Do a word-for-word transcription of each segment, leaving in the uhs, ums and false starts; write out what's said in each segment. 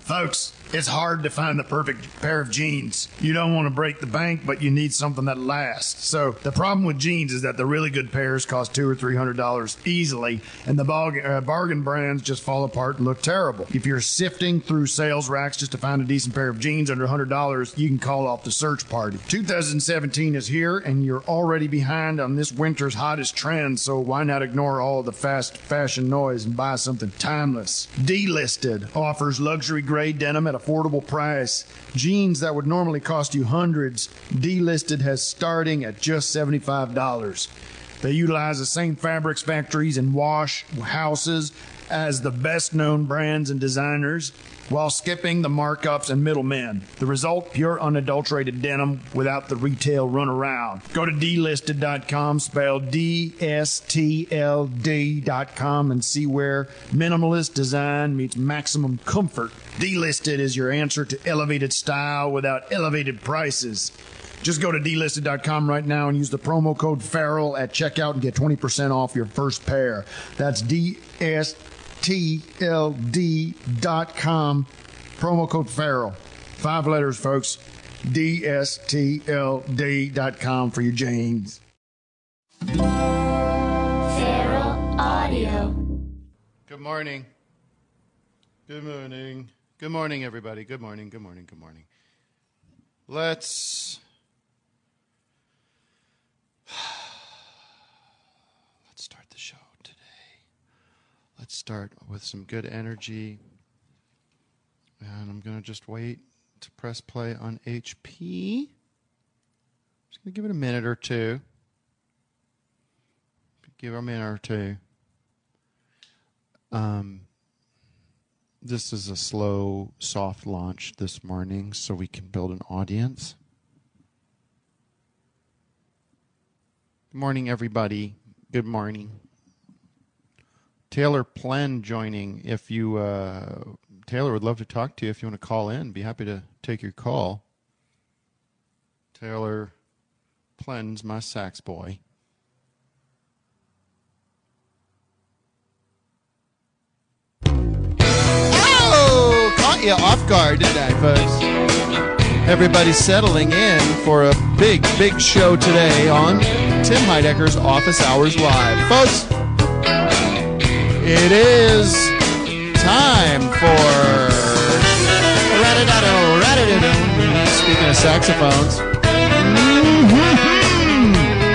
Folks, it's hard to find the perfect pair of jeans. You don't want to break the bank, but you need something that lasts. So the problem with jeans is that the really good pairs cost two or three hundred dollars easily, and the bargain, uh, bargain brands just fall apart and look terrible. If you're sifting through sales racks just to find a decent pair of jeans under one hundred dollars, you can call off the search party. two thousand seventeen is here, and you're already behind on this winter's hottest trends. So why not ignore all the fast fashion noise and buy something timeless? Delisted offers luxury grade denim at affordable price. Jeans that would normally cost you hundreds, Delisted has starting at just seventy-five dollars. They utilize the same fabrics factories and wash houses as the best known brands and designers, while skipping the markups and middlemen. The result, pure unadulterated denim without the retail runaround. Go to delisted dot com, spelled D S T L D dot com, and see where minimalist design meets maximum comfort. Delisted is your answer to elevated style without elevated prices. Just go to delisted dot com right now and use the promo code Farrell at checkout and get twenty percent off your first pair. That's D S T L D dot com, promo code Farrell. Five letters, folks. D S T L D dot com for your jeans. Farrell Audio. Good morning. Good morning. Good morning, everybody. Good morning. Good morning. Good morning. Let's let's start the show today. Let's start with some good energy. And I'm going to just wait to press play on H P. Just going to give it a minute or two. Give it a minute or two. Um, this is a slow, soft launch this morning so we can build an audience. Good morning, everybody. Good morning. Taylor Plen joining. If you, uh, Taylor would love to talk to you if you want to call in. Be happy to take your call. Taylor Plen's my sax boy. Oh, caught you off guard, didn't I, folks? Everybody's settling in for a big, big show today on Tim Heidecker's Office Hours Live. Folks, it is time for speaking of saxophones. Mm-hmm.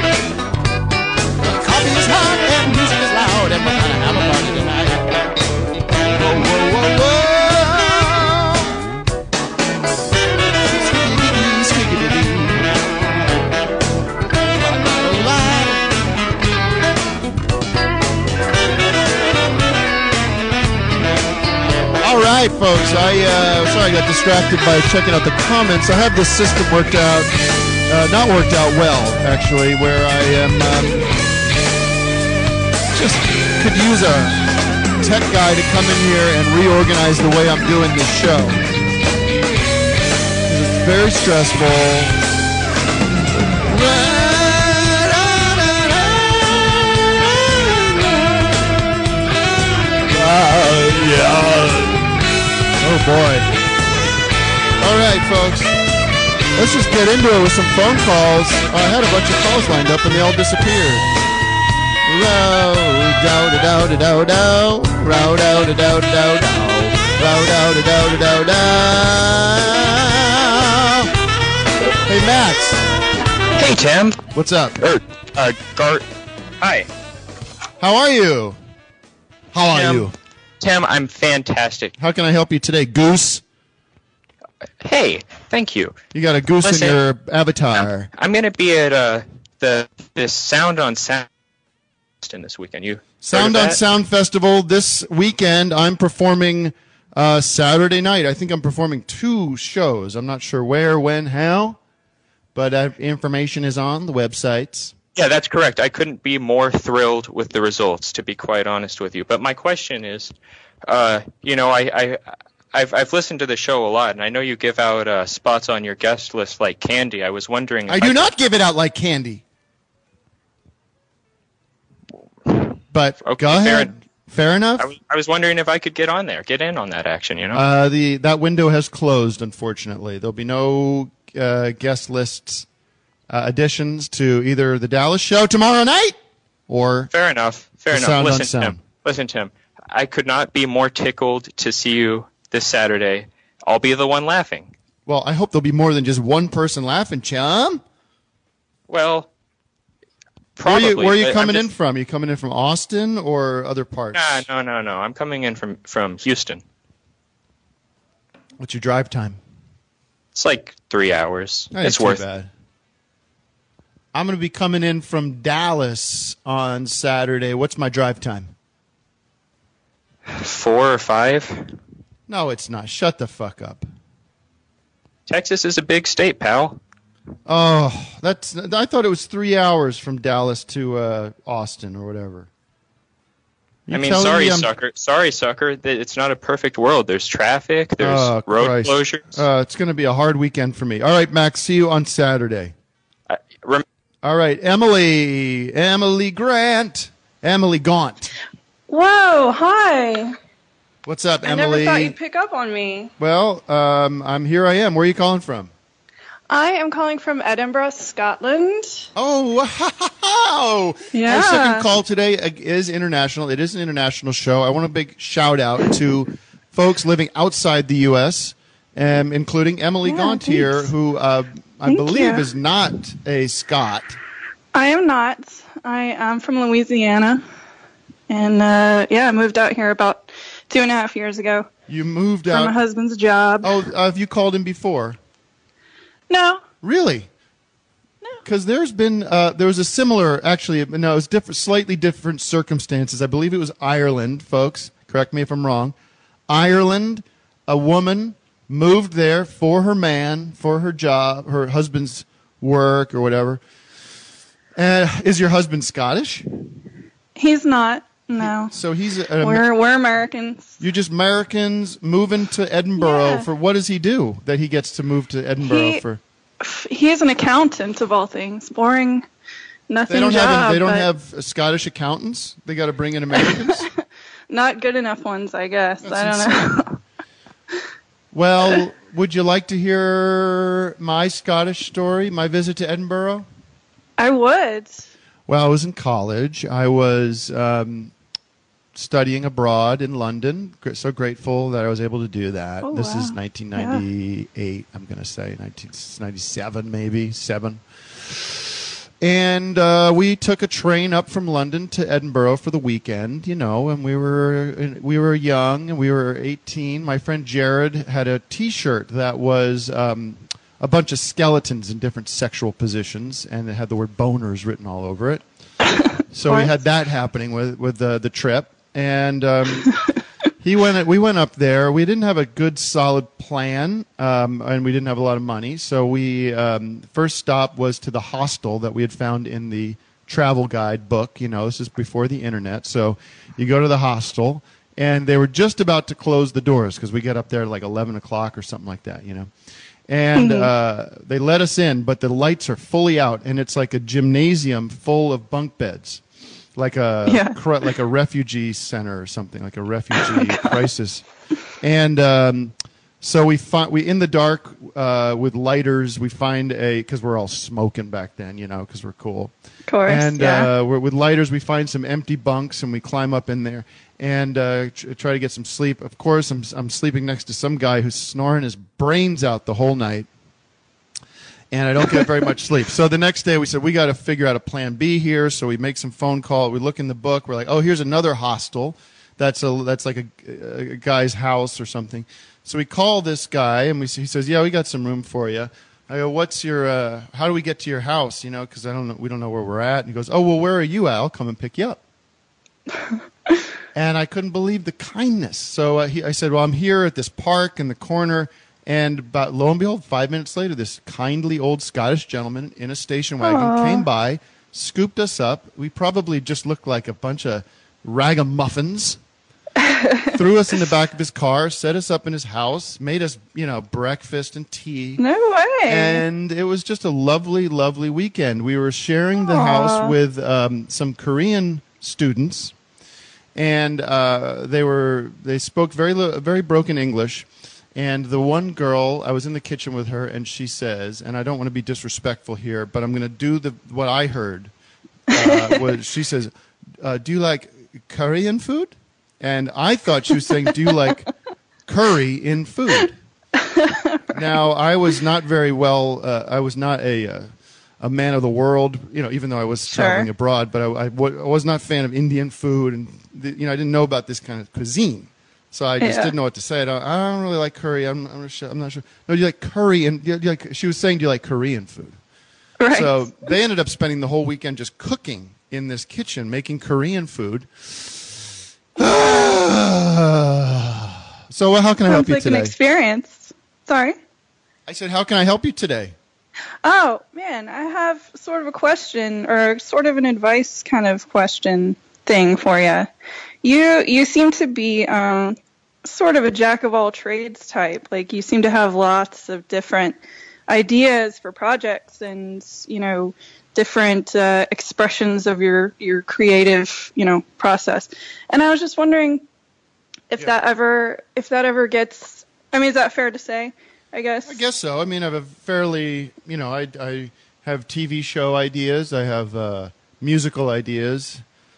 Coffee is hot and music is loud and we're gonna have a party tonight. Whoa, whoa, whoa, whoa. All right, folks. I uh, sorry I got distracted by checking out the comments. I have this system worked out, uh, not worked out well, actually, where I am um, just could use a tech guy to come in here and reorganize the way I'm doing this show. It's very stressful. Uh, yeah. Oh, boy. All right, folks. Let's just get into it with some phone calls. Oh, I had a bunch of calls lined up, and they all disappeared. Row-dow-da-dow-da-dow-dow. Row-dow-da-dow-da-dow-dow. Row-dow-da-dow-da-dow. Hey, Max. Hey, Tim. What's up? Er, uh, Gart. Hi. How are you? How are Tim. you? Tim, I'm fantastic. How can I help you today, Goose? Hey, thank you. You got a goose Listen, in your avatar. I'm, I'm going to be at uh, the this Sound on Sound this weekend. You Sound on Sound Festival this weekend. I'm performing uh, Saturday night. I think I'm performing two shows. I'm not sure where, when, how, but uh, information is on the websites. Yeah, that's correct. I couldn't be more thrilled with the results, to be quite honest with you. But my question is, uh, you know, I, I, I've, I've listened to the show a lot, and I know you give out uh, spots on your guest list like candy. I was wondering if I do I not give it out like candy. But okay, go ahead. Fair, Fair enough. I was, I was wondering if I could get on there, get in on that action. You know. Uh, the that window has closed, unfortunately. There'll be no uh, guest lists uh, additions to either the Dallas show tomorrow night or Fair enough. Fair the enough. Sound on Listen, Sound. Tim. Listen, Tim. I could not be more tickled to see you this Saturday. I'll be the one laughing. Well, I hope there'll be more than just one person laughing, chum. Well, Where are probably. you, where are you but I'm coming just- in from? Are you coming in from Austin or other parts? Nah, no, no, no. I'm coming in from, from Houston. What's your drive time? It's like three hours. That ain't It's too worth bad. I'm going to be coming in from Dallas on Saturday. What's my drive time? four or five. No, it's not. Shut the fuck up. Texas is a big state, pal. Oh, that's. I thought it was three hours from Dallas to uh, Austin or whatever. You I mean, telling sorry, me I'm- sucker. Sorry, sucker. that It's not a perfect world. There's traffic. There's Oh, road Christ. closures. Uh, it's going to be a hard weekend for me. All right, Max. See you on Saturday. I, rem- All right, Emily. Emily Grant. Emily Gaunt. Whoa, hi. What's up, I Emily? never thought you'd pick up on me. Well, um, I'm here. I am. Where are you calling from? I am calling from Edinburgh, Scotland. Oh, wow. Yeah. Our second call today is international. It is an international show. I want a big shout out to folks living outside the U S, um, including Emily Yeah, Gaunt here, thanks. who uh, I Thank believe you. is not a Scot. I am not. I am from Louisiana. And, uh, yeah, I moved out here about two and a half years ago You moved for my out. husband's job. Oh, uh, have you called him before? No. Really? No. Because there's been uh, there was a similar, actually, no, it was different, slightly different circumstances. I believe it was Ireland, folks. Correct me if I'm wrong. Ireland, a woman moved there for her man, for her job, her husband's work or whatever. Uh, is your husband Scottish? He's not. No. So he's a, We're, we're Americans. you're just Americans moving to Edinburgh Yeah. for what does he do that he gets to move to Edinburgh He- for? He is an accountant, of all things. Boring, nothing They don't job. have they don't but have Scottish accountants. They got to bring in Americans. Not good enough ones, I guess. That's I don't know. Well, would you like to hear my Scottish story, my visit to Edinburgh? I would. Well, I was in college. I was um, studying abroad in London. Gr- So grateful that I was able to do that. Oh, this is wow. nineteen ninety-eight, I'm going to say, nineteen ninety-seven maybe, seven. And uh, we took a train up from London to Edinburgh for the weekend, you know, and we were we were young and we were eighteen. My friend Jared had a T-shirt that was um, a bunch of skeletons in different sexual positions, and it had the word boners written all over it. So we course. had that happening with with the the trip, and um, he went. We went up there. We didn't have a good solid plan, um, and we didn't have a lot of money. So we um, first stop was to the hostel that we had found in the travel guide book. You know, this is before the internet. So you go to the hostel, and they were just about to close the doors because we got up there at like eleven o'clock or something like that. You know. And uh, they let us in, but the lights are fully out, and it's like a gymnasium full of bunk beds, like a Yeah. cr- like a refugee center or something, like a refugee crisis. And um, so we find we in the dark uh, with lighters. We find a because we're all smoking back then, you know, because we're cool. Of course. And yeah. uh, we're, with lighters, we find some empty bunks, and we climb up in there and uh, tr- try to get some sleep. Of course, I'm I'm sleeping next to some guy who's snoring his brains out the whole night, and I don't get very much sleep. So the next day, we said we got to figure out a plan B here. So we make some phone call. We look in the book. We're like, oh, here's another hostel. That's a that's like a, a guy's house or something. So we call this guy, and we he says, yeah, we got some room for you. I go, what's your, uh, how do we get to your house? You know, because I don't know, we don't know where we're at. And he goes, oh, well, where are you at? I'll come and pick you up. And I couldn't believe the kindness. So uh, he, I said, well, I'm here at this park in the corner. And about, lo and behold, five minutes later, this kindly old Scottish gentleman in a station wagon Aw. came by, scooped us up. We probably just looked like a bunch of ragamuffins. Threw us in the back of his car, set us up in his house, made us, you know, breakfast and tea. No way. And it was just a lovely, lovely weekend. We were sharing the Aw. house with um, some Korean students, and uh, they were they spoke very li- very broken English. And the one girl, I was in the kitchen with her, and she says, and I don't want to be disrespectful here, but I'm going to do the what I heard. Uh, was she says, uh, "Do you like Korean food?" And I thought she was saying, "Do you like curry in food?" Now, I was not very well. Uh, I was not a uh, a man of the world, you know, even though I was Sure. traveling abroad. But I, I, w- I was not a fan of Indian food, and the, you know, I didn't know about this kind of cuisine. So I just Yeah. didn't know what to say. I don't, I don't really like curry. I'm, I'm, not sure, I'm not sure. No, do you like curry? And do you like, she was saying, do you like Korean food? Right. So they ended up spending the whole weekend just cooking in this kitchen, making Korean food. So well, how can I help Sounds you like today? an experience. Sorry. I said, how can I help you today? Oh, man, I have sort of a question or sort of an advice kind of question thing for you. You you seem to be um, sort of a jack of all trades type. Like you seem to have lots of different ideas for projects and, you know, different uh, expressions of your, your creative, you know, process. And I was just wondering if Yeah. that ever if that ever gets, I mean, is that fair to say? I guess. I guess so. I mean, I have a fairly, you know, I, I have T V show ideas. I have uh, musical ideas.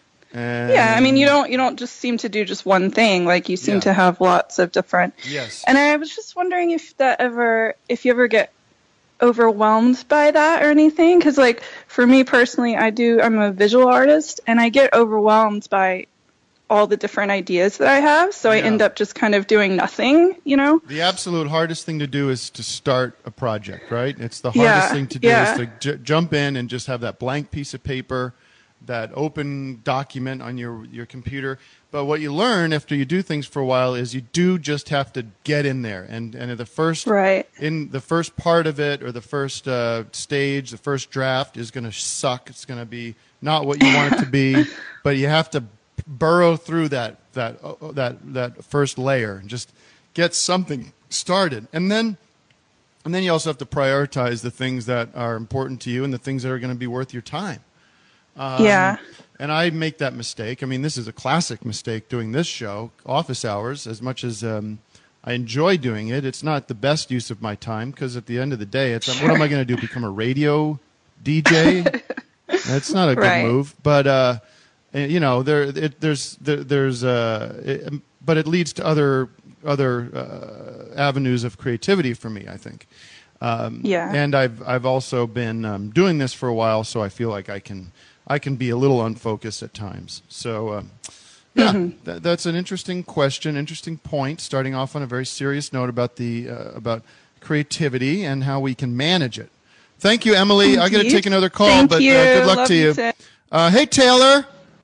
And Yeah, I mean, you don't you don't just seem to do just one thing. Like you seem Yeah. to have lots of different. Yes. And I was just wondering if that ever, if you ever get overwhelmed by that or anything. Because like for me personally, I do. I'm a visual artist, and I get overwhelmed by all the different ideas that I have. So I Yeah. end up just kind of doing nothing. You know. The absolute hardest thing to do is to start a project, right? It's the hardest Yeah, thing to do yeah. is to j- jump in and just have that blank piece of paper, that open document on your, your computer. But what you learn after you do things for a while is you do just have to get in there. And, and the first Right. in the first part of it or the first uh, stage, the first draft is going to suck. It's going to be not what you want it to be, but you have to burrow through that that uh, that that first layer and just get something started. And then and then you also have to prioritize the things that are important to you and the things that are going to be worth your time. Um, yeah. And I make that mistake. I mean, this is a classic mistake doing this show, Office Hours, as much as um, I enjoy doing it. It's not the best use of my time because at the end of the day, it's what am I going to do? Become a radio D J? That's not a good Right. move. But uh, and, you know, there it, there's there, there's uh, it, but it leads to other other uh, avenues of creativity for me, I think. Um, Yeah. And I've I've also been um, doing this for a while, so I feel like I can I can be a little unfocused at times. So um, yeah, Mm-hmm. that, that's an interesting question, interesting point. Starting off on a very serious note about the uh, about creativity and how we can manage it. Thank you, Emily. I got to Indeed. take another call, Thank but you. Uh, good luck Love to you, you. Tim. Uh, hey, Taylor.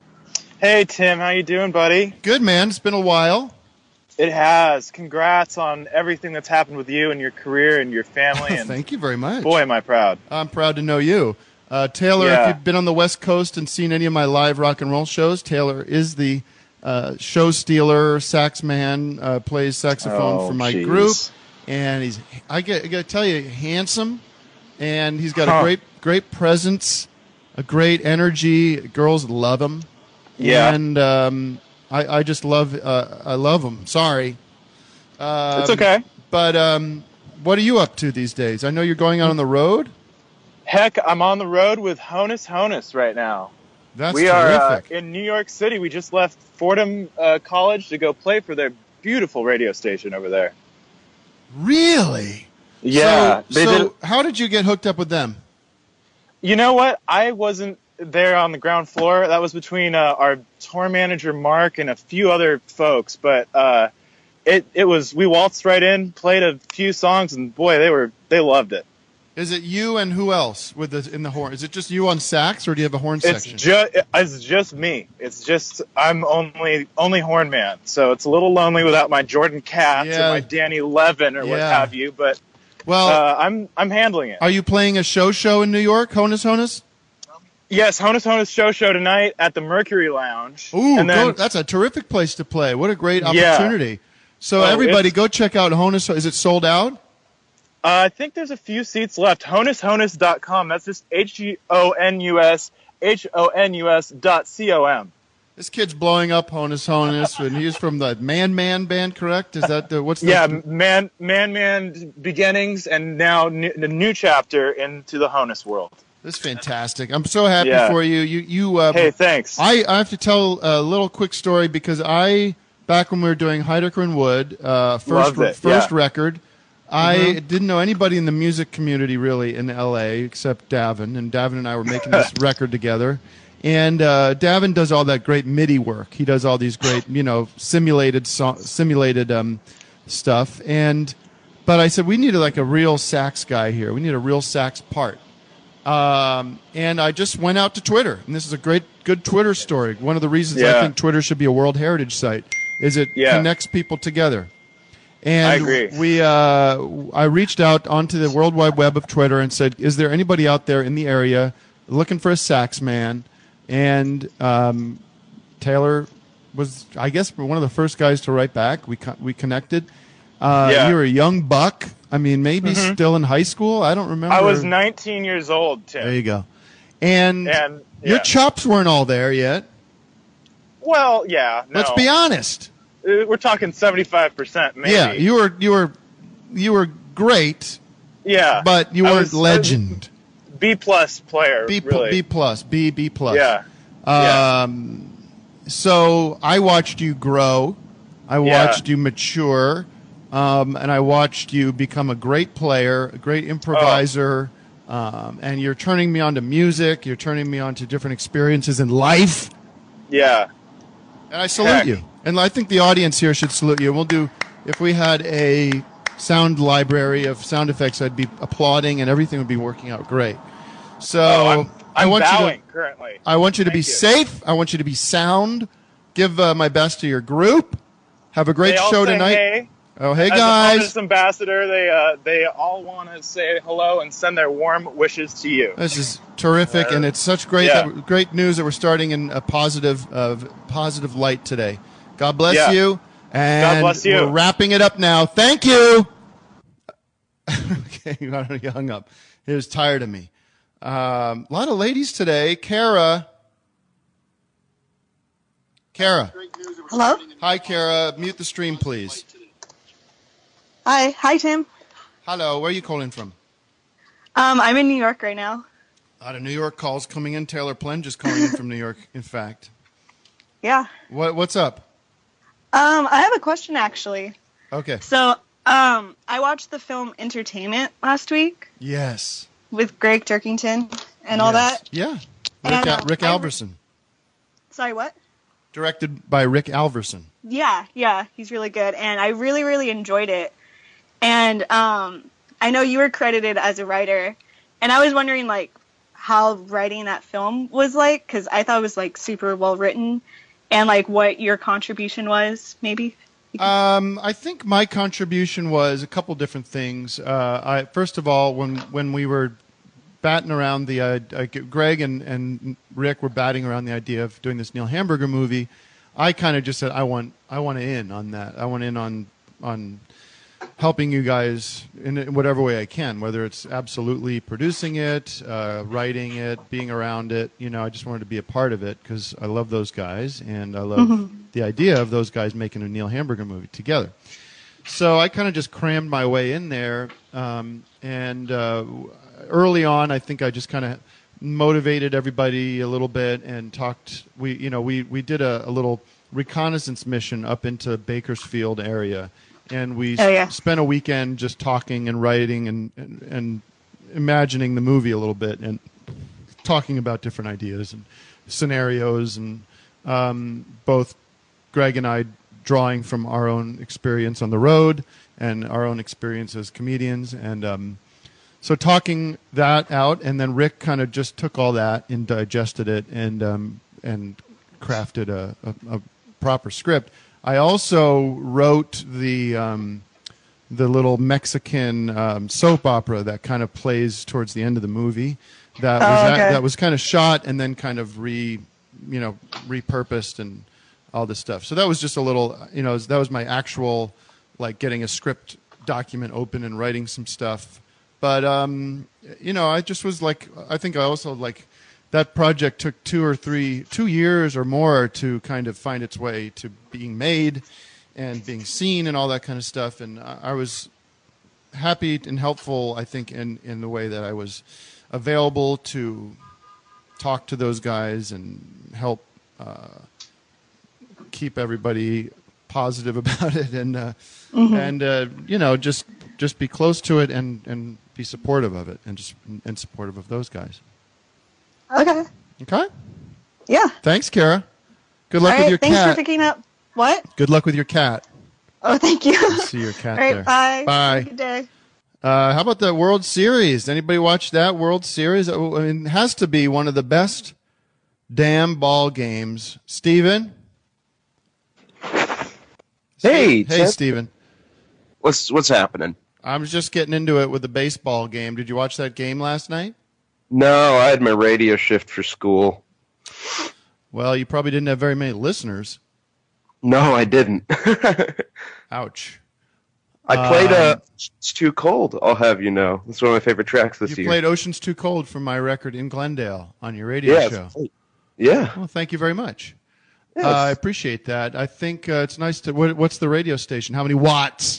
Hey Tim, how you doing, buddy? Good, man. It's been a while. It has. Congrats on everything that's happened with you and your career and your family. And Thank you very much. boy, am I proud. I'm proud to know you. Uh, Taylor, Yeah. if you've been on the West Coast and seen any of my live rock and roll shows, Taylor is the uh, show stealer, sax man, uh, plays saxophone Oh, for my jeez. group. And he's, I got, I got to tell you, handsome. And he's got Huh. a great, great presence, a great energy. Girls love him. Yeah. And um, I, I just love, uh, I love him. Sorry. Um, It's okay. But um, what are you up to these days? I know you're going out on the road. Heck, I'm on the road with Honus Honus right now. That's we are uh, terrific. in New York City. We just left Fordham uh, College to go play for their beautiful radio station over there. Really? Yeah. So, they so did. how did you get hooked up with them? You know what? I wasn't there on the ground floor. That was between uh, our tour manager Mark and a few other folks. But uh, it it was we waltzed right in, played a few songs, and boy, they were they loved it. Is it you and who else with the in the horn? Is it just you on sax, or do you have a horn It's section? just it's just me. It's just I'm only only horn man, so it's a little lonely without my Jordan Katz Yeah. or my Danny Levin or what Yeah. have you. But well, uh, I'm I'm handling it. are you playing a show show in New York, Honus Honus? Yes, Honus Honus show show tonight at the Mercury Lounge. Ooh, and then go, that's a terrific place to play. What a great Yeah. opportunity. So Oh, everybody, it's- go check out Honus. Is it sold out? Uh, I think there's a few seats left. honus honus dot com. That's just H O N U S H O N U S dot C O M. This kid's blowing up Honus Honus, and he's from the Man Man band, correct? Is that the what's the Yeah, Man Man Man beginnings, and now new, the new chapter into the Honus world. This is fantastic. I'm so happy Yeah. for you. You you. Uh, Hey, thanks. I, I have to tell a little quick story because I back when we were doing Heidecker and Wood, uh, first Loved it, first yeah. record. I Mhm. didn't know anybody in the music community really in L A except Davin, and Davin and I were making this record together. And uh, Davin does all that great MIDI work. He does all these great, you know, simulated so- simulated um, stuff. And but I said we needed like a real sax guy here. We need a real sax part. Um, and I just went out to Twitter, and this is a great, good Twitter story. One of the reasons I Yeah. think Twitter should be a World Heritage Site is it Yeah. connects people together. And I agree. we, uh, I reached out onto the World Wide Web of Twitter and said, "Is there anybody out there in the area looking for a sax man?" And um, Taylor was, I guess, one of the first guys to write back. We co- we connected. Uh, Yeah. You were a young buck. I mean, maybe Mhm. still in high school. I don't remember. I was nineteen years old, Tim. There you go. And, And your yeah. chops weren't all there yet. Well, yeah. No. Let's be honest. Uh, We're talking seventy-five percent, maybe. Yeah, you were you were you were great, Yeah. but you I weren't was- legend. B plus player. B pl- really. B plus B B plus. Yeah. Um, so I watched you grow. I Yeah. watched you mature, um, and I watched you become a great player, a great improviser. Um, and you're turning me on to music. You're turning me on to different experiences in life. Yeah. And I salute Heck. you. And I think the audience here should salute you. We'll do, if we had a sound library of sound effects, I'd be applauding and everything would be working out great. So Oh, I'm, I I'm want bowing you to, currently. I want you to be Thank you. safe. I want you to be sound. Give uh, my best to your group. Have a great They all show say tonight. Hey. Oh, hey As guys. a Honus ambassador, they uh, they all want to say hello and send their warm wishes to you. This is terrific, and it's such great Yeah. that, great news that we're starting in a positive uh, positive light today. God bless Yeah. you. And bless you. we're wrapping it up now. Thank you. Okay, you hung up. He was tired of me. Um, a lot of ladies today. Kara. Kara. Hello? Hi, Kara. Mute the stream, please. Hi. Hi, Tim. Hello. Where are you calling from? Um, I'm in New York right now. A lot of New York calls coming in. Taylor Plen just calling in from New York, in fact. Yeah. What, what's up? Um, I have a question, actually. Okay. So, um, I watched the film Entertainment last week Yes. with Greg Turkington and all Yes. that. Yeah. Rick, And, Al- uh, Rick I- Alverson. Sorry, what? Directed by Rick Alverson. Yeah, yeah, he's really good, and I really, really enjoyed it. And um, I know you were credited as a writer, and I was wondering, like, how writing that film was like, because I thought it was, like, super well written, and, like, what your contribution was, maybe? Um, I think my contribution was a couple different things. Uh, I, first of all, when when we were batting around the, uh, uh, Greg and, and Rick were batting around the idea of doing this Neil Hamburger movie, I kind of just said, I want, I want in on that. I want in on, on helping you guys in whatever way I can, whether it's absolutely producing it, uh, writing it, being around it. You know, I just wanted to be a part of it because I love those guys and I love Mhm. the idea of those guys making a Neil Hamburger movie together. So I kind of just crammed my way in there. Um, and uh, early on, I think I just kind of motivated everybody a little bit and talked. We, you know, we, we did a, a little reconnaissance mission up into Bakersfield area. And we Oh, yeah. s- spent a weekend just talking and writing and, and, and imagining the movie a little bit and talking about different ideas and scenarios and um, both Greg and I drawing from our own experience on the road and our own experience as comedians. And um, so talking that out, and then Rick kind of just took all that and digested it and um, and crafted a, a, a proper script. I also wrote the um, the little Mexican um, soap opera that kind of plays towards the end of the movie. That Oh, was okay. that, that was kind of shot and then kind of re you know repurposed and all this stuff. So that was just a little, you know, that was my actual, like, getting a script document open and writing some stuff. But, um, you know, I just was like, I think I also, like, that project took two or three, two years or more to kind of find its way to being made and being seen and all that kind of stuff. And I, I was happy and helpful, I think, in, in the way that I was available to talk to those guys and help uh, keep everybody positive about it, and uh, mm-hmm. and uh, you know, just just be close to it and, and be supportive of it, and just and supportive of those guys. Okay. Okay. Yeah. Thanks, Kara. Good luck All with right, your thanks cat. for picking up. What? Good luck with your cat. Oh, thank you. See your cat All right, there. bye. Bye. Have a good day. Uh, how about the World Series? Anybody watch that World Series? I mean, it has to be one of the best damn ball games. Steven? Hey, Hey, Ted. Steven. What's what's happening? I was just getting into it with the baseball game. Did you watch that game last night? No, I had my radio shift for school. Well, you probably didn't have very many listeners. No, I didn't. Ouch. I played uh, Um, It's Too Cold, I'll have you know. That's one of my favorite tracks this You year. played Ocean's Too Cold from my record in Glendale on your radio yeah, show. it's- yeah. Well, thank you very much. Yes. Uh, I appreciate that. I think uh, it's nice to. What, what's the radio station? How many watts?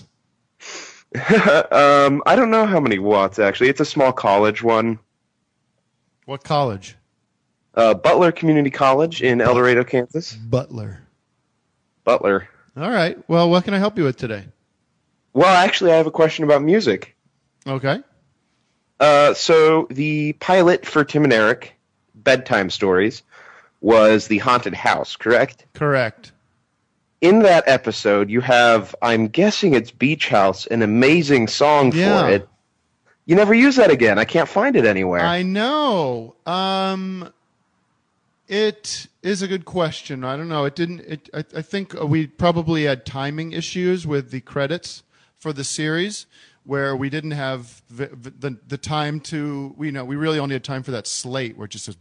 um, I don't know how many watts, actually. It's a small college one. What college? Uh, Butler Community College in El Dorado, Kansas. Butler. Butler. All right. Well, what can I help you with today? Well, actually, I have a question about music. Okay. Uh, so the pilot for Tim and Eric, Bedtime Stories, was The Haunted House, correct? Correct. In that episode, you have, I'm guessing it's Beach House, an amazing song Yeah. for it. You never use that again. I can't find it anywhere. I know. Um, it is a good question. I don't know. It didn't. It. I, I think we probably had timing issues with the credits for the series, where we didn't have the the, the time to. We you know we really only had time for that slate where it just says,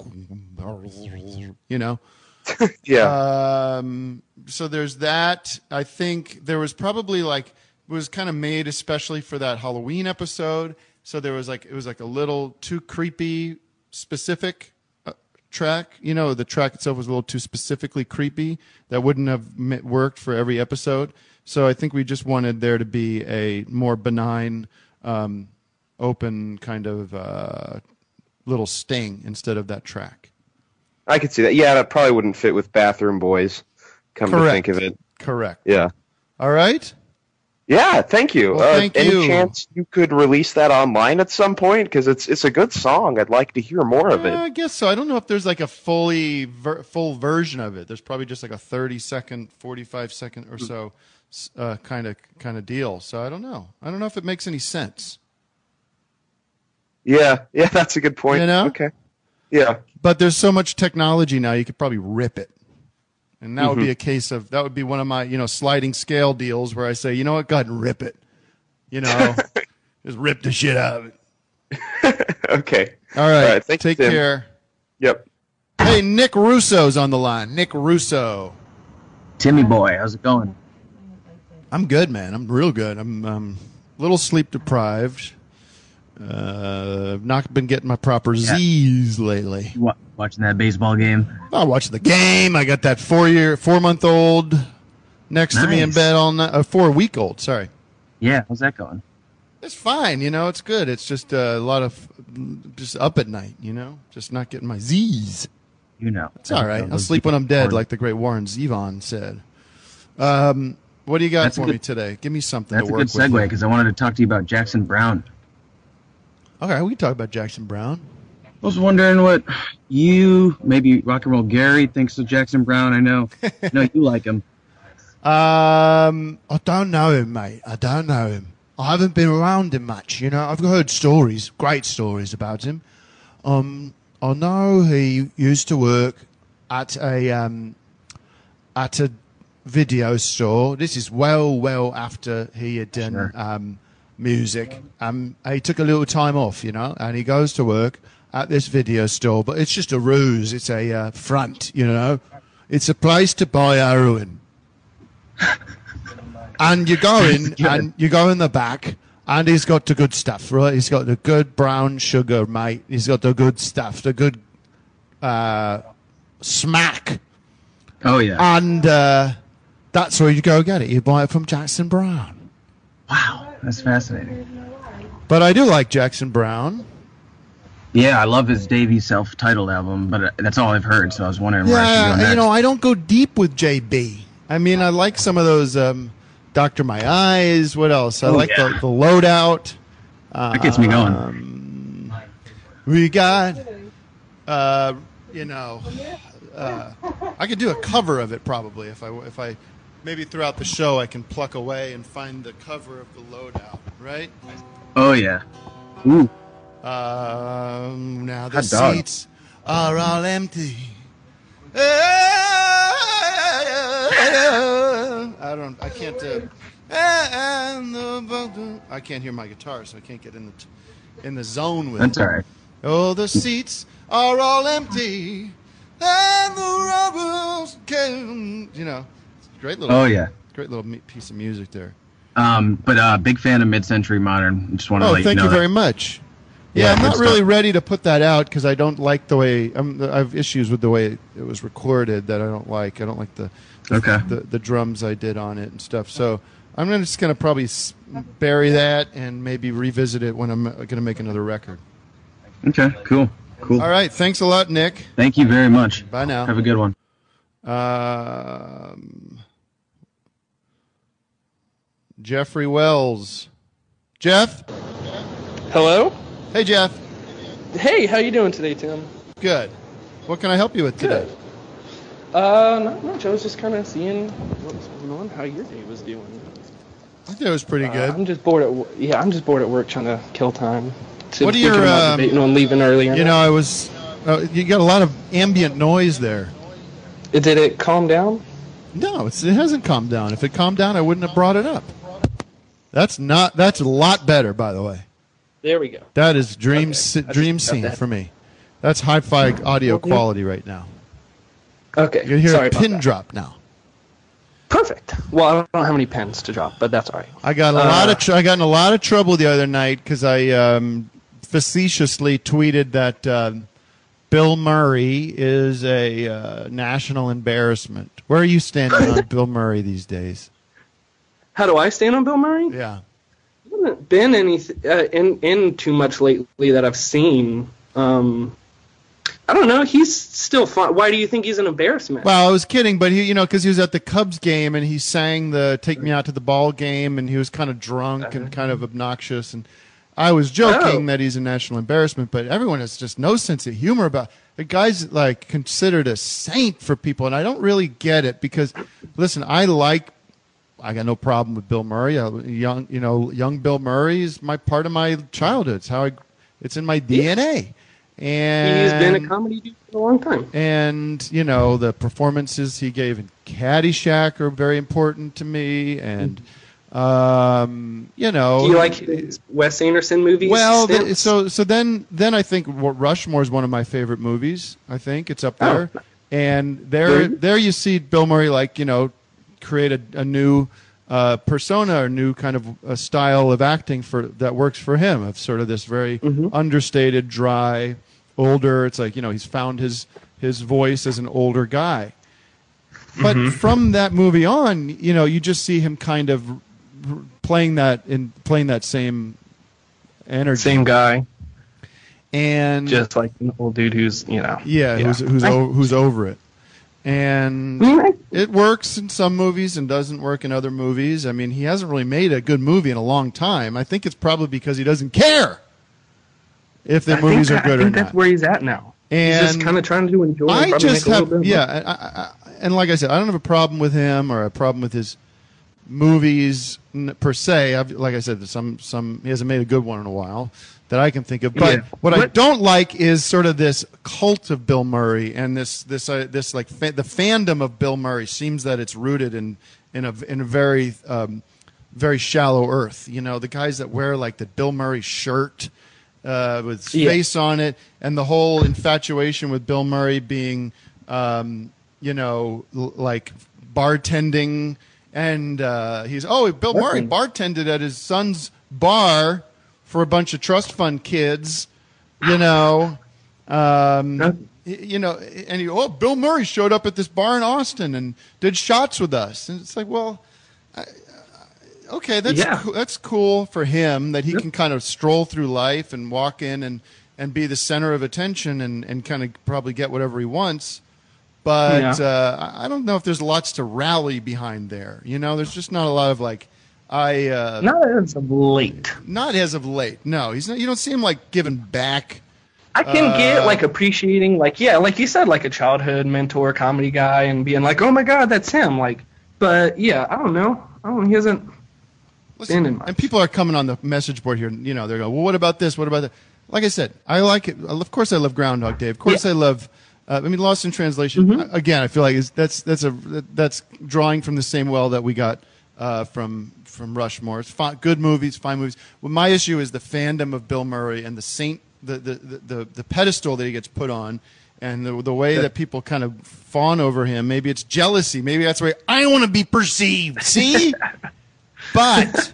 you know. yeah. Um, so there's that. I think there was probably like it was kind of made especially for that Halloween episode. So there was like it was like a little too creepy specific uh, track. You know, the track itself was a little too specifically creepy. That wouldn't have m- worked for every episode. So I think we just wanted there to be a more benign, um, open kind of uh, little sting instead of that track. I could see that. Yeah, that probably wouldn't fit with Bathroom Boys, come Correct. to think of it. Correct. Yeah. All right. Yeah, thank you. Well, uh, thank any you. chance you could release that online at some point? Because it's it's a good song. I'd like to hear more of Uh, it. I guess so. I don't know if there's like a fully ver- full version of it. There's probably just like a thirty second, forty-five second or so uh, kind of kind of deal. So I don't know. I don't know if it makes any sense. Yeah, yeah, that's a good point. You know? Okay. Yeah. But there's so much technology now, you could probably rip it. And that Mm-hmm. would be a case of, that would be one of my, you know, sliding scale deals where I say, you know what, go ahead and rip it. You know, just rip the shit out of it. Okay. All right. All right, thanks, Take Tim. care. Yep. Hey, Nick Russo's on the line. Nick Russo. Timmy boy, how's it going? I'm good, man. I'm real good. I'm um, a little sleep deprived. Uh, I've not been getting my proper Yeah. Z's lately. You wa- watching that baseball game? I watched the game. I got that four year, four month old next to me in Nice. bed all night. Uh, four week old. Sorry. Yeah, how's that going? It's fine. You know, it's good. It's just uh, a lot of just up at night. You know, just not getting my Z's. You know. It's all right. I'll sleep when I'm dead, like the great Warren Zevon said. Um, what do you got That's a for good- me today? Give me something That's to a work good segue with. because I wanted to talk to you about Jackson Brown. Okay, we can talk about Jackson Brown. I was wondering what you, maybe Rock and Roll Gary, thinks of Jackson Brown. I know, I know you like him. Um, I don't know him, mate. I don't know him. I haven't been around him much. You know, I've heard stories, great stories about him. Um, I know he used to work at a um, at a video store. This is well, well after he had done Sure. um, music. Um, he took a little time off, you know, and he goes to work at this video store. But it's just a ruse. It's a uh, front, you know. It's a place to buy heroin. And you go in, Good. and you go in the back, and he's got the good stuff, right? He's got the good brown sugar, mate. He's got the good stuff, the good, uh, smack. Oh yeah. And uh, that's where you go get it. You buy it from Jackson Browne. Wow, that's fascinating. But I do like Jackson Browne. Yeah, I love his Davey self-titled album, but that's all I've heard. So I was wondering where I should go Yeah, next. you know, I don't go deep with J B. I mean, I like some of those um, Doctor My Eyes. What else? I Oh, like yeah. the, the Loadout. Uh, That gets me going. Um, we got, uh, you know, uh, I could do a cover of it probably if I if I maybe throughout the show I can pluck away and find the cover of the Loadout, right? Oh yeah. Ooh. Um, now the Hot dog. seats are all empty. I don't. I can't. Uh, I can't hear my guitar, so I can't get in the t- in the zone with That's it. all right. Oh, the seats are all empty, and the robbers can. You know, it's a great little. Oh yeah. Great little me- piece of music there. Um, but uh, big fan of mid-century modern. Just want to Oh, let thank you know you that. very much. Yeah, Yeah, I'm not good really stuff. ready to put that out because I don't like the way I'm, I have issues with the way it was recorded that I don't like. I don't like the Okay. the, the drums I did on it and stuff. So I'm gonna, just going to probably s- bury that and maybe revisit it when I'm going to make another record. Okay. Cool. Cool. All right, thanks a lot, Nick. Thank you very much. Bye now. Have a good one. Um, Jeffrey Wells. Jeff? Hello? Hey, Jeff. Hey, how you doing today, Tim? Good. What can I help you with today? Uh, not much. I was just kind of seeing what was going on, how your day was doing. I think it was pretty Uh, good. I'm just bored at wo- yeah. I'm just bored at work trying to kill time. So What are thinking your, about um, debating on leaving earlier? You know, I was. Uh, you got a lot of ambient noise there. Did it calm down? No, it's, it hasn't calmed down. If it calmed down, I wouldn't have brought it up. That's not. That's a lot better, by the way. There we go. That is dream Okay. si- I just dream got scene that. for me. That's hi-fi audio Okay. quality right now. Okay. You can hear Sorry a about pin that. drop now. Perfect. Well, I don't have any pens to drop, but that's all right. I got a Uh, lot of. Tr- I got in a lot of trouble the other night because I um, facetiously tweeted that um Bill Murray is a uh, national embarrassment. Where are you standing on Bill Murray these days? How do I stand on Bill Murray? Yeah. There hasn't been any uh, in in too much lately that I've seen. Um, I don't know. He's still fun. Why do you think he's an embarrassment? Well, I was kidding, but he, you know, because he was at the Cubs game and he sang the "Take Me Out to the Ball Game" and he was kind of drunk and kind of obnoxious, and I was joking Oh. that he's a national embarrassment, but everyone has just no sense of humor about the guy's like considered a saint for people, and I don't really get it because, listen, I like. I got no problem with Bill Murray. I, young, you know, young Bill Murray is my part of my childhood. It's how I, it's in my D N A. And He's been a comedy dude for a long time. And you know the performances he gave in Caddyshack are very important to me. And um, you know, Do you like his Wes Anderson movies? well, the, stints? so so then then I think Rushmore is one of my favorite movies. I think it's up there. Oh. And there Really? there you see Bill Murray like you know create a, a new uh, persona or new kind of a style of acting for that works for him of sort of this very Mm-hmm. understated, dry, older. It's like you know he's found his his voice as an older guy. But Mm-hmm. from that movie on, you know, you just see him kind of r- r- playing that in playing that same energy. Same guy, and just like an old dude who's you know. yeah, who's who's I- o- who's over it. And I mean, I- it works in some movies and doesn't work in other movies. I mean, he hasn't really made a good movie in a long time. I think it's probably because he doesn't care if the I movies think, are good I or think not. that's where he's at now. And he's just kind of trying to enjoy. and I probably just make a have, little bit of yeah, money. I, I, I- and like I said, I don't have a problem with him or a problem with his movies n- per se. I've, like I said, some some he hasn't made a good one in a while that I can think of. But Yeah. what I What- don't like is sort of this cult of Bill Murray and this this uh, this like fa- the fandom of Bill Murray seems that it's rooted in in a in a very um, very shallow earth. You know, the guys that wear like the Bill Murray shirt uh, with his Yeah. face on it, and the whole infatuation with Bill Murray being, um, you know, l- like bartending, and uh, he's oh Bill Murray bartended at his son's bar for a bunch of trust fund kids, you know. Um, you know, and you, oh, Bill Murray showed up at this bar in Austin and did shots with us, and it's like, well, I, okay, that's Yeah. cool, that's cool for him that he Yep. can kind of stroll through life and walk in and, and be the center of attention and, and kind of probably get whatever he wants. But Yeah. uh, I I don't know if there's lots to rally behind there. You know, there's just not a lot of like, I uh, Not as of late. not as of late. No, he's not. You don't see him like giving back. I can Uh, get like appreciating, like yeah, like you said, like a childhood mentor, comedy guy, and being like, oh my god, that's him. Like, but yeah, I don't know. I don't. He hasn't Listen, been in much. and people are coming on the message board here. You know, they're going, well, what about this? What about that? Like I said, I like it. Of course, I love Groundhog Day. Of course, Yeah. I love. Uh, I mean, Lost in Translation. Mhm. Again, I feel like it's, that's that's a that's drawing from the same well that we got uh, from from Rushmore. It's fine, good movies, fine movies. Well, my issue is the fandom of Bill Murray and the saint, the the the, the, the pedestal that he gets put on, and the the way that people kind of fawn over him. Maybe it's jealousy. Maybe that's the way I want to be perceived. See, but.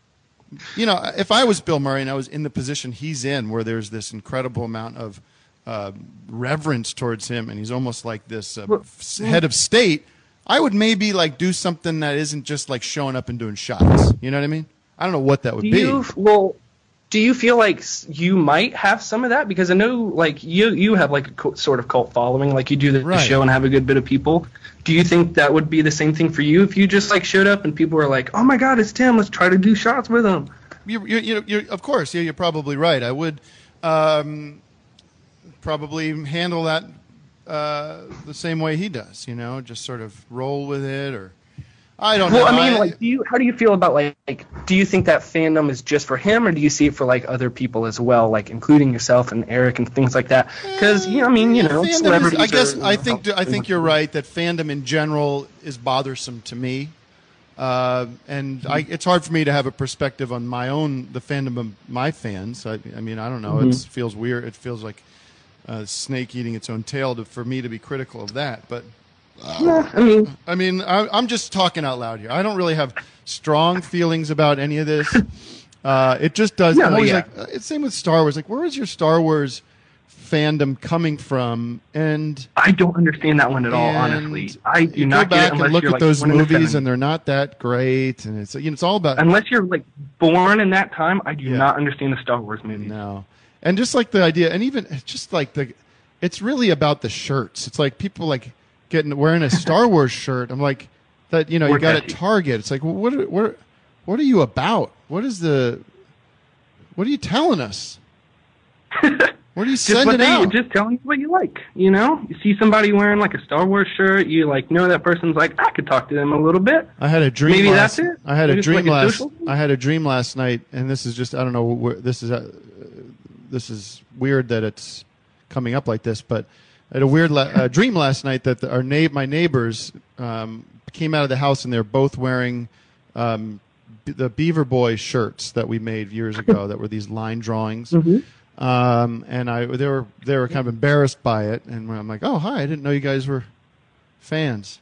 You know, if I was Bill Murray and I was in the position he's in, where there's this incredible amount of uh, reverence towards him, and he's almost like this uh, f- head of state, I would maybe like do something that isn't just like showing up and doing shots. You know what I mean? I don't know what that would Do be. you well? Do you feel like s- you might have some of that? Because I know, like you, you have like a co- sort of cult following. Like you do the Right. show and have a good bit of people. Do you think that would be the same thing for you if you just like showed up and people were like, "Oh my God, it's Tim. Let's try to do shots with him." You, you, you, you, of course, yeah, you're probably right. I would um, probably handle that uh, the same way he does. You know, just sort of roll with it, or I don't Well, know. I mean, like, do you? How do you feel about like, like? Do you think that fandom is just for him, or do you see it for like other people as well, like including yourself and Eric and things like that? Because you know, I mean, you know, Fandom is- celebrities. I guess are, you I know, think I think you're right that fandom in general is bothersome to me, uh, and I, it's hard for me to have a perspective on my own the fandom of my fans. I, I mean, I don't know. Mhm. It feels weird. It feels like a snake eating its own tail to, for me to be critical of that. But Yeah, I mean, I mean, I, I'm just talking out loud here. I don't really have strong feelings about any of this. Uh, it just does. No, I'm always yeah. like, uh, it's same with Star Wars. Like, where is your Star Wars fandom coming from? And I don't understand that one at all. and Honestly, I do you not go get it back unless and look you're, at like, those born in the movies, seventies. and they're not that great. And it's you know, it's all about Unless you're like born in that time, I do Yeah. not understand the Star Wars movies. No. And just like the idea, and even it's just like the, it's really about the shirts. It's like people like getting wearing a Star Wars shirt. I'm like that, you know, you Or got at Tessie. Target. It's like, well, what, are- what, are- what are you about? What is the, what are you telling us? What are you Just what sending they, out? just telling you what you like. You know, you see somebody wearing like a Star Wars shirt, you like know that person's like, I could talk to them a little bit. I had a dream. Maybe last, that's it? I had a Just dream like a last. social thing? I had a dream last night, and this is just I don't know where this is. Uh, this is weird that it's coming up like this, but I had a weird la- uh, dream last night that the, our na- my neighbors um, came out of the house and they're both wearing um, b- the Beaver Boy shirts that we made years ago. That were these line drawings. Mhm. Um, and I they were they were kind of embarrassed by it, and I'm like, oh hi, I didn't know you guys were fans.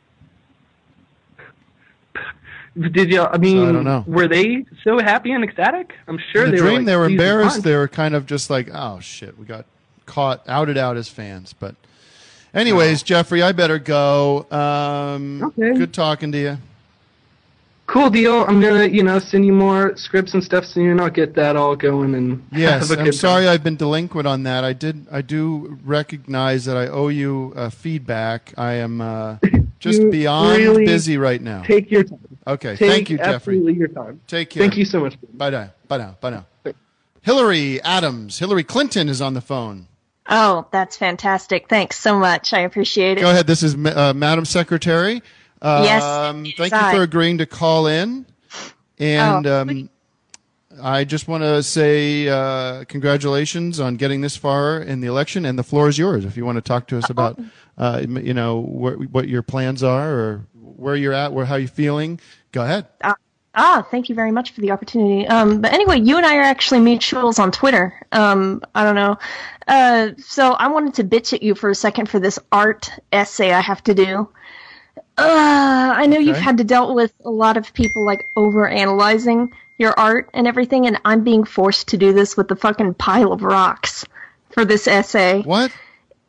Did you? I mean, So I don't know. were they so happy and ecstatic? I'm sure In the they dream were. Like, they were pleased and embarrassed. fine. They were kind of just like, oh shit, we got caught, outed out as fans. But anyways, Jeffrey, I better go. Um, Okay. Good talking to you. Cool deal. I'm gonna, you know, send you more scripts and stuff soon. I'll get that all going and Yes, have a I'm good sorry time. I've been delinquent on that. I did. I do recognize that I owe you uh, feedback. I am uh, just You beyond really busy right now. Take your time. Okay, Take thank you, Jeffrey. absolutely your time. Take care. Thank you so much. Bye now. Bye now. Bye now. Hillary Adams. Hillary Clinton is on the phone. Oh, that's fantastic. Thanks so much. I appreciate it. Go ahead. This is uh, Madam Secretary. Um, Yes, Thank I- you for agreeing to call in. And Oh. um, I just want to say uh, congratulations on getting this far in the election. And the floor is yours if you want to talk to us about, uh, m- you know, wh- what your plans are or where you're at, where how you're feeling. Go ahead. Ah, ah, thank you very much for the opportunity. Um, but anyway, you and I are actually mutuals on Twitter. Um, I don't know. Uh, so I wanted to bitch at you for a second for this art essay I have to do. Uh, I know you've Okay. had to deal with a lot of people like over analyzing your art and everything, and I'm being forced to do this with the fucking pile of rocks for this essay. What?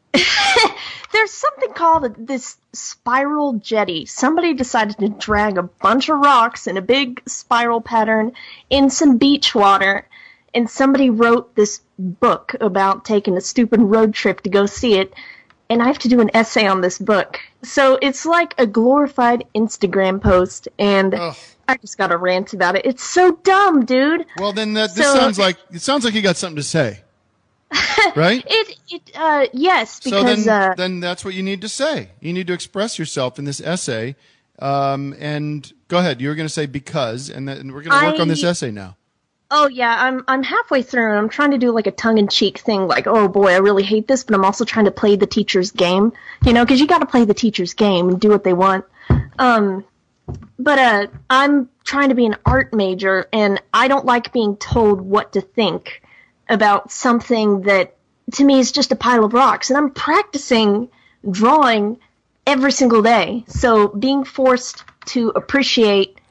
there's something called this spiral jetty. Somebody decided to drag a bunch of rocks in a big spiral pattern in some beach water, and somebody wrote this book about taking a stupid road trip to go see it, and I have to do an essay on this book. So it's like a glorified Instagram post, and Ugh. I just got to rant about it. It's so dumb, dude. Well, then that, this so, sounds like it sounds like you got something to say, right? it it uh yes because so then uh, then that's what you need to say. You need to express yourself in this essay. Um, and go ahead. You were going to say because, and then we're going to work I, on this essay now. Oh yeah, I'm I'm halfway through, and I'm trying to do like a tongue-in-cheek thing, like, oh boy, I really hate this, but I'm also trying to play the teacher's game, you know, because you got to play the teacher's game and do what they want. Um, but uh, I'm trying to be an art major, and I don't like being told what to think about something that to me is just a pile of rocks, and I'm practicing drawing every single day, so being forced to appreciate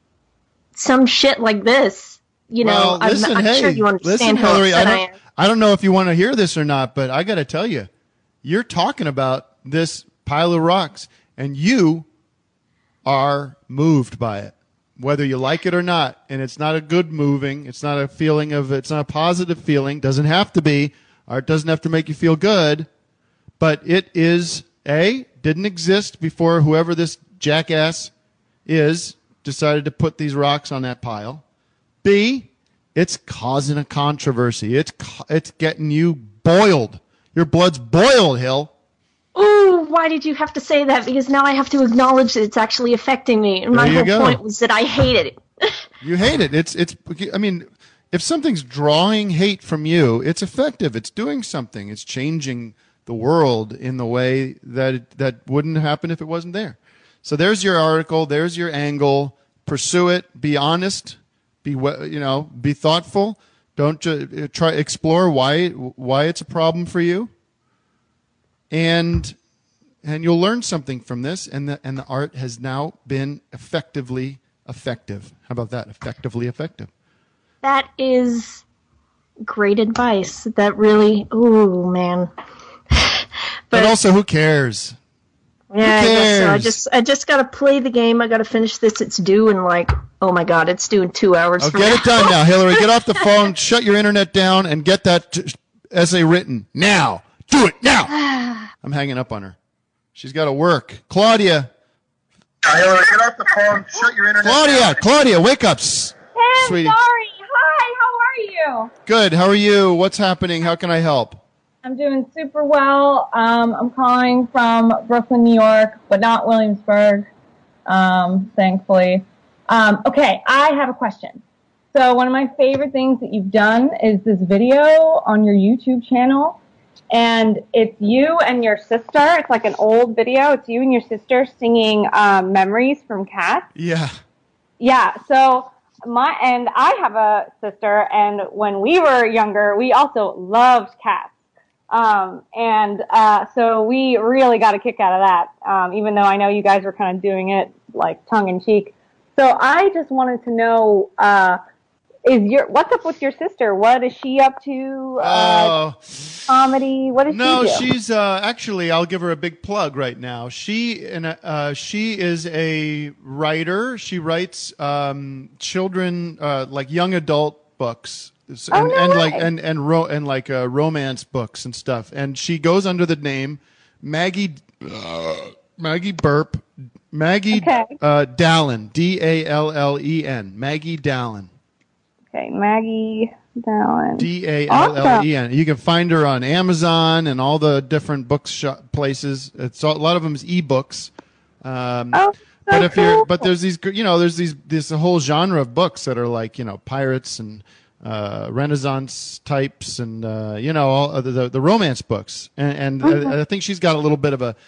some shit like this. You know, well, I'm, listen, I'm hey, sure you understand listen, how Hillary, I upset I don't, am. I don't know if you want to hear this or not, but I got to tell you, you're talking about this pile of rocks, and you are moved by it, whether you like it or not. And it's not a good moving. It's not a feeling of, it's not a positive feeling. Doesn't have to be. Art doesn't have to make you feel good, but it is, A, didn't exist before whoever this jackass is decided to put these rocks on that pile. B, it's causing a controversy. It's it's getting you boiled. Your blood's boiled, Hill. Ooh, why did you have to say that? Because now I have to acknowledge that it's actually affecting me. And my There you whole go. point was that I hated it. You hate it. It's it's. I mean, if something's drawing hate from you, it's effective. It's doing something. It's changing the world in the way that it, that wouldn't happen if it wasn't there. So there's your article. There's your angle. Pursue it. Be honest. Be you know. Be thoughtful. Don't ju- try explore why why it's a problem for you. And and you'll learn something from this. And the and the art has now been effectively effective. How about that? Effectively effective. That is great advice. That really, ooh, man. But, but also, who cares? Yeah, who I guess so. I cares? just, I just gotta play the game. I gotta finish this. It's due in like, oh my god, it's due in two hours. Oh, from get now. it done now, Hillary. Get off the phone. Shut your internet down and get that t- essay written now. Do it now. I'm hanging up on her. She's got to work. Claudia. Hillary, get off the phone. Shut your internet Claudia. down. Claudia, wake up, s- Hey, sweetie. sorry. Hi, how are you? Good. How are you? What's happening? How can I help? I'm doing super well. Um, I'm calling from Brooklyn, New York, but not Williamsburg, um, thankfully. Um, okay, I have a question. So one of my favorite things that you've done is this video on your YouTube channel, and it's you and your sister. It's like an old video. It's you and your sister singing um, Memories from Cats. Yeah. Yeah, so my and I have a sister, and when we were younger, we also loved Cats. Um, and uh, so we really got a kick out of that, um, even though I know you guys were kind of doing it like tongue in cheek. So I just wanted to know, uh, is your what's up with your sister? What is she up to? Uh, Oh. comedy? What does No, she do? she's uh, actually. I'll give her a big plug right now. She and uh, she is a writer. She writes um, children, uh, like young adult books, and, Oh, no and way. like and and ro- and like uh, romance books and stuff. And she goes under the name Maggie uh, Maggie Burp Maggie Okay. uh, Dallin, D A L L E N, Maggie Dallin. Okay, Maggie Dallin. D A L L E N. You can find her on Amazon and all the different bookshop places. It's all, a lot of them is ebooks. Um, Oh, but if you're, but there's these, you know, there's these, this whole genre of books that are like, you know, pirates and uh, Renaissance types and uh, you know, all the, the the romance books. And, and Mhm. I, I think she's got a little bit of a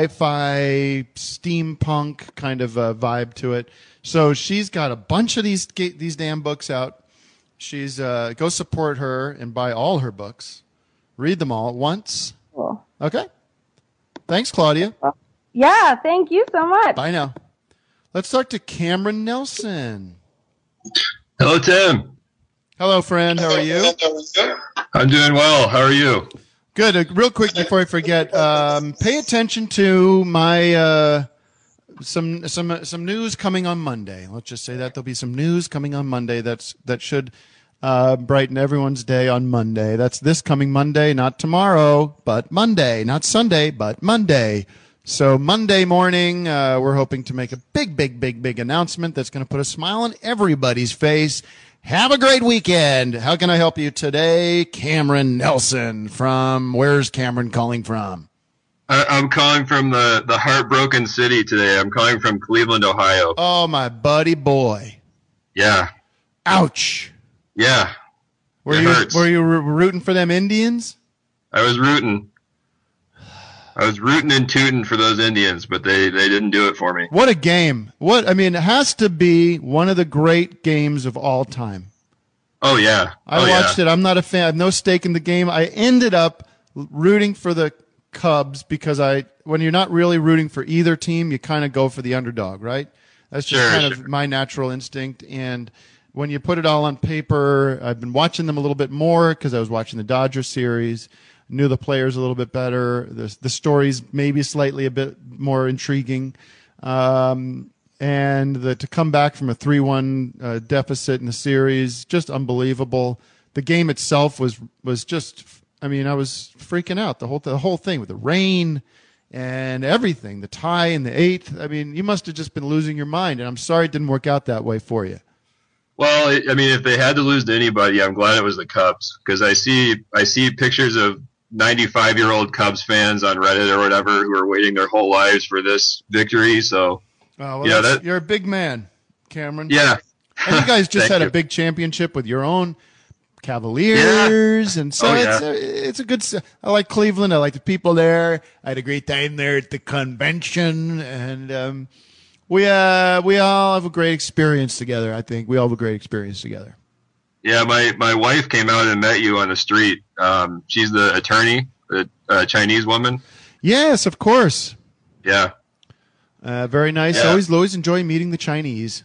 sci-fi steampunk kind of uh, vibe to it. So she's got a bunch of these these damn books out. She's uh, go support her and buy all her books. Read them all at once. Cool. Okay. Thanks, Claudia. Yeah, thank you so much. Bye now. Let's talk to Cameron Nelson. Hello, Tim. Hello, friend. How are you? I'm doing well. How are you? Good. Uh, real quick before I forget, um, pay attention to my uh, some some some news coming on Monday. Let's just say that there'll be some news coming on Monday. That's that should uh, brighten everyone's day on Monday. That's this coming Monday, not tomorrow, but Monday, not Sunday, but Monday. So Monday morning, uh, we're hoping to make a big, big, big, big announcement that's going to put a smile on everybody's face. Have a great weekend. How can I help you today? Cameron Nelson from, where's Cameron calling from? I, I'm calling from the, the heartbroken city today. I'm calling from Cleveland, Ohio. Oh, my buddy boy. Yeah. Ouch. Yeah. Were it you hurts. were you rooting for them Indians? I was rooting. I was rooting and tooting for those Indians, but they, they didn't do it for me. What a game. What I mean, it has to be one of the great games of all time. Oh, yeah. I oh, watched yeah. it. I'm not a fan. I have no stake in the game. I ended up rooting for the Cubs because I, when you're not really rooting for either team, you kind of go for the underdog, right? That's just Sure, kind sure. of my natural instinct. And when you put it all on paper, I've been watching them a little bit more because I was watching the Dodger series. Knew the players a little bit better. The, the stories maybe slightly a bit more intriguing. Um, and the, to come back from a three one uh, deficit in the series, just unbelievable. The game itself was was just, I mean, I was freaking out. The whole the whole thing with the rain and everything, the tie in the eighth. I mean, you must have just been losing your mind. And I'm sorry it didn't work out that way for you. Well, I mean, if they had to lose to anybody, I'm glad it was the Cubs because I see I see pictures of ninety-five-year-old Cubs fans on Reddit or whatever who are waiting their whole lives for this victory. So, Oh, well, you know, that's- that, you're a big man, Cameron. yeah. And you guys just Thank had you. a big championship with your own Cavaliers, and so Oh, it's yeah. a, it's a good. s- I like Cleveland. I like the people there. I had a great time there at the convention, and um, we uh, we all have a great experience together. I think we all have a great experience together. Yeah, my, my wife came out and met you on the street. Um, she's the attorney, the uh, Chinese woman. Yes, of course. Yeah. Uh, very nice. Yeah. Always, always enjoy meeting the Chinese.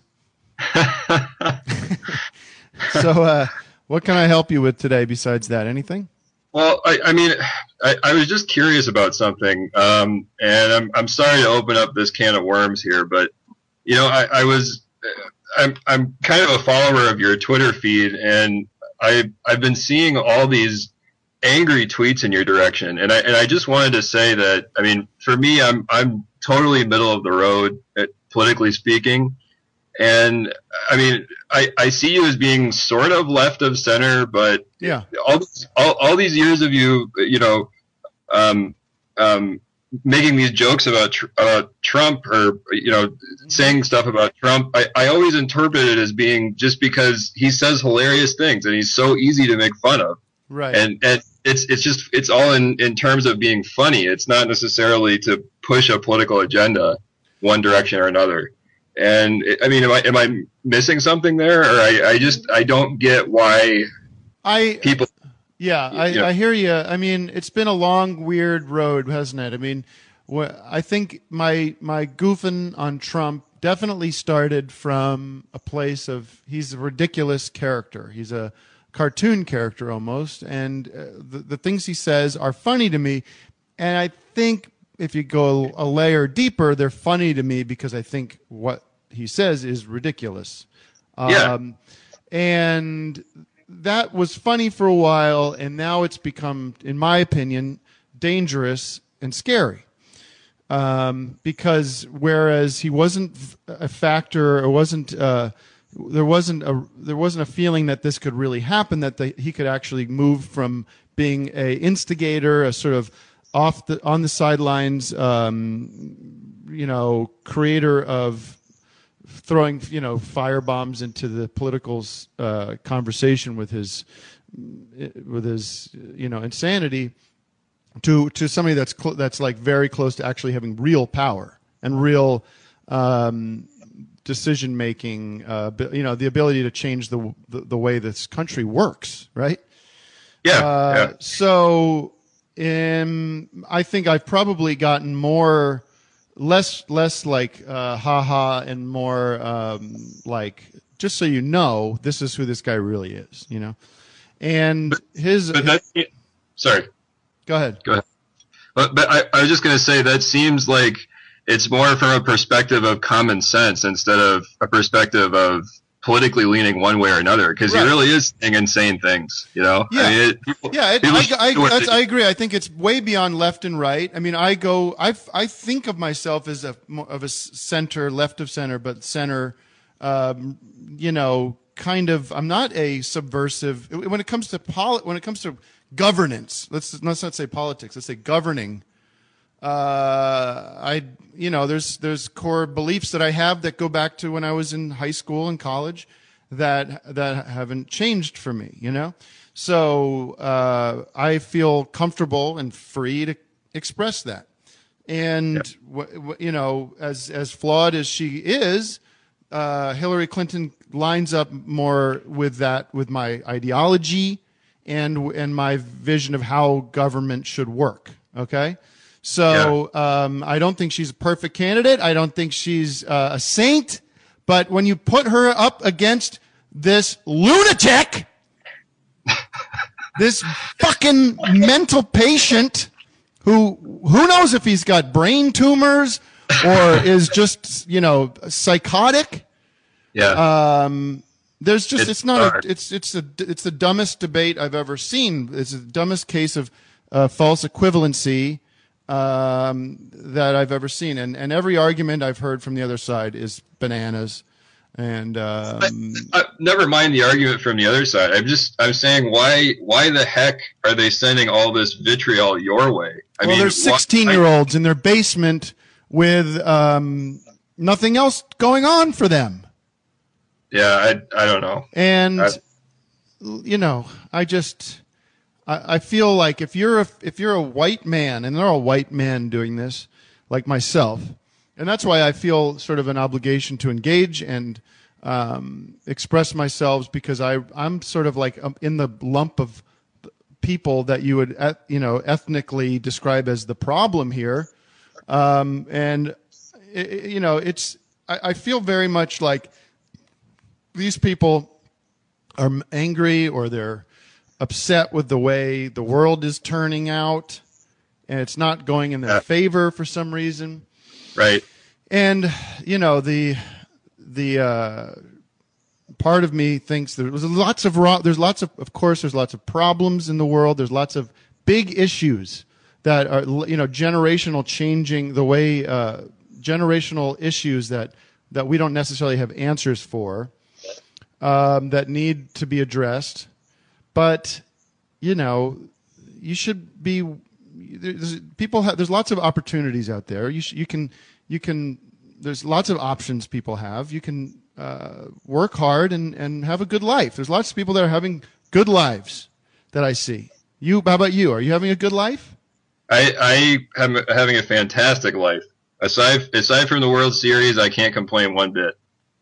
So, uh, what can I help you with today besides that? Anything? Well, I, I mean, I, I was just curious about something, um, and I'm I'm sorry to open up this can of worms here, but you know, I, I was I'm I'm kind of a follower of your Twitter feed, and I I've been seeing all these angry tweets in your direction, and I and I just wanted to say that I mean, for me, I'm I'm totally middle of the road, uh, politically speaking. And I mean, I, I see you as being sort of left of center, but Yeah. all, these- all all these years of you, you know, um, um, making these jokes about tr- about Trump or you know saying stuff about Trump, I, I always interpret it as being just because he says hilarious things and he's so easy to make fun of. Right. And and it's it's just it's all in, in terms of being funny. It's not necessarily to push a political agenda one direction or another. And I mean, am I am I missing something there, or I, I just I don't get why I people. Yeah, I, Yeah. I hear you. I mean, it's been a long, weird road, hasn't it? I mean, wh- I think my my goofing on Trump definitely started from a place of he's a ridiculous character. He's a cartoon character almost, and uh, the the things he says are funny to me. And I think if you go a layer deeper, they're funny to me because I think what he says is ridiculous. Yeah. Um, and that was funny for a while, and now it's become, in my opinion, dangerous and scary. Um, because whereas he wasn't a factor, or wasn't uh, there wasn't a there wasn't a feeling that this could really happen, that the, he could actually move from being a instigator, a sort of off the on the sidelines, um, you know, creator of throwing, you know, firebombs into the political uh, conversation with his with his you know insanity, to to somebody that's cl- that's like very close to actually having real power and real um, decision making, uh, bi- you know, the ability to change the, the the way this country works, right? Yeah. Uh, yeah. So, um, I think I've probably gotten more, less, less like uh, ha ha, and more um, like, just so you know, this is who this guy really is, you know. And his, But that, sorry. Go ahead. Go ahead. But but I, I was just going to say that seems like it's more from a perspective of common sense instead of a perspective of politically leaning one way or another, because Right. he really is saying insane things, you know? Yeah, I mean, it, people, yeah. It, people I, should I, do what that's, they- I agree. I think it's way beyond left and right. I mean, I go. I I think of myself as a mo- of a s- center, left of center, but center. Um, you know, kind of. I'm not a subversive when it comes to poli- when it comes to governance. Let's let's not say politics. Let's say governing. Uh, I you know, there's there's core beliefs that I have that go back to when I was in high school and college. That that haven't changed for me, you know. So uh, I feel comfortable and free to express that. And w- w- you know, as as flawed as she is, uh, Hillary Clinton lines up more with that, with my ideology and and my vision of how government should work. Okay. So um, I don't think she's a perfect candidate. I don't think she's uh, a saint. But when you put her up against this lunatic, this fucking mental patient who who knows if he's got brain tumors or is just, you know, psychotic. Yeah. Um, there's just It's it's, not dark. a, it's it's a it's the dumbest debate I've ever seen. It's the dumbest case of uh, false equivalency um, that I've ever seen, and and every argument I've heard from the other side is bananas. And um, Uh, never mind the argument from the other side. I'm just I'm saying why why the heck are they sending all this vitriol your way? I well, mean, there's why- sixteen-year-olds in their basement with um, nothing else going on for them. Yeah, I I don't know. And I- you know, I just I, I feel like if you're a if you're a white man, and there are white men doing this, like myself, and that's why I feel sort of an obligation to engage and um, express myself, because I I'm sort of like um, in the lump of people that you would eth- you know ethnically describe as the problem here, um, and i i- you know it's I, I feel very much like these people are m- angry or they're upset with the way the world is turning out, and it's not going in their favor for some reason. Right. And you know the the uh, part of me thinks there was lots of wrong. There's lots of, of course, there's lots of problems in the world. There's lots of big issues that are, you know, generational changing the way uh, generational issues that that we don't necessarily have answers for, um, that need to be addressed. But you know, you should be. There's, people have. There's lots of opportunities out there. You sh, you can you can. There's lots of options people have. You can uh, work hard and and have a good life. There's lots of people that are having good lives that I see. You, how about you? Are you having a good life? I I am having a fantastic life. Aside aside from the World Series, I can't complain one bit.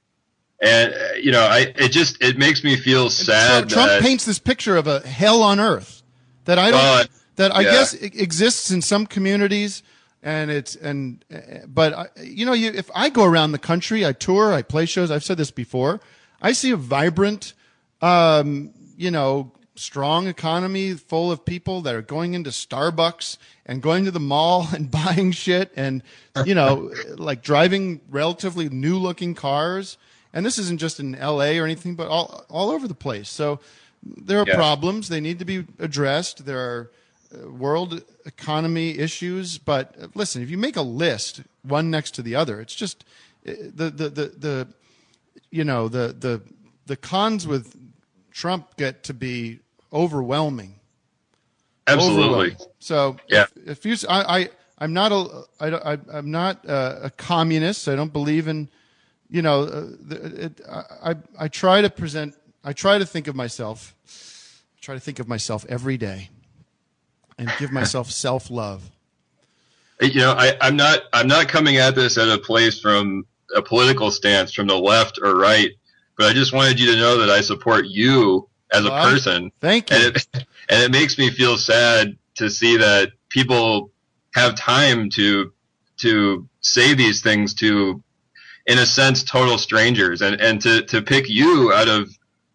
And uh, you know, I it just it makes me feel sad. So Trump that, paints this picture of a hell on earth that I don't Well, that I yeah. guess e- exists in some communities, and it's and uh, but I, you know, you if I go around the country, I tour, I play shows. I've said this before. I see a vibrant, um, you know, strong economy full of people that are going into Starbucks and going to the mall and buying shit, and you know, like driving relatively new looking cars. And this isn't just in L A or anything, but all all over the place. So there are Yeah. problems. They need to be addressed. There are uh, world economy issues. But uh, listen, if you make a list, one next to the other, it's just uh, the the the, the you know the the the cons with Trump get to be overwhelming. Absolutely. Overwhelming. So Yeah. if, if you, I, I I'm not a I, I, I'm not a, a communist. I don't believe in. You know, uh, the- it, I, I I try to present. I try to think of myself. I try to think of myself every day, and give myself self-love. You know, I, I'm not I'm not coming at this at a place from a political stance from the left or right, but I just wanted you to know that I support you as a Well, I- person. Thank you. And it, and it makes me feel sad to see that people have time to to say these things to, in a sense, total strangers, and, and to, to pick you out of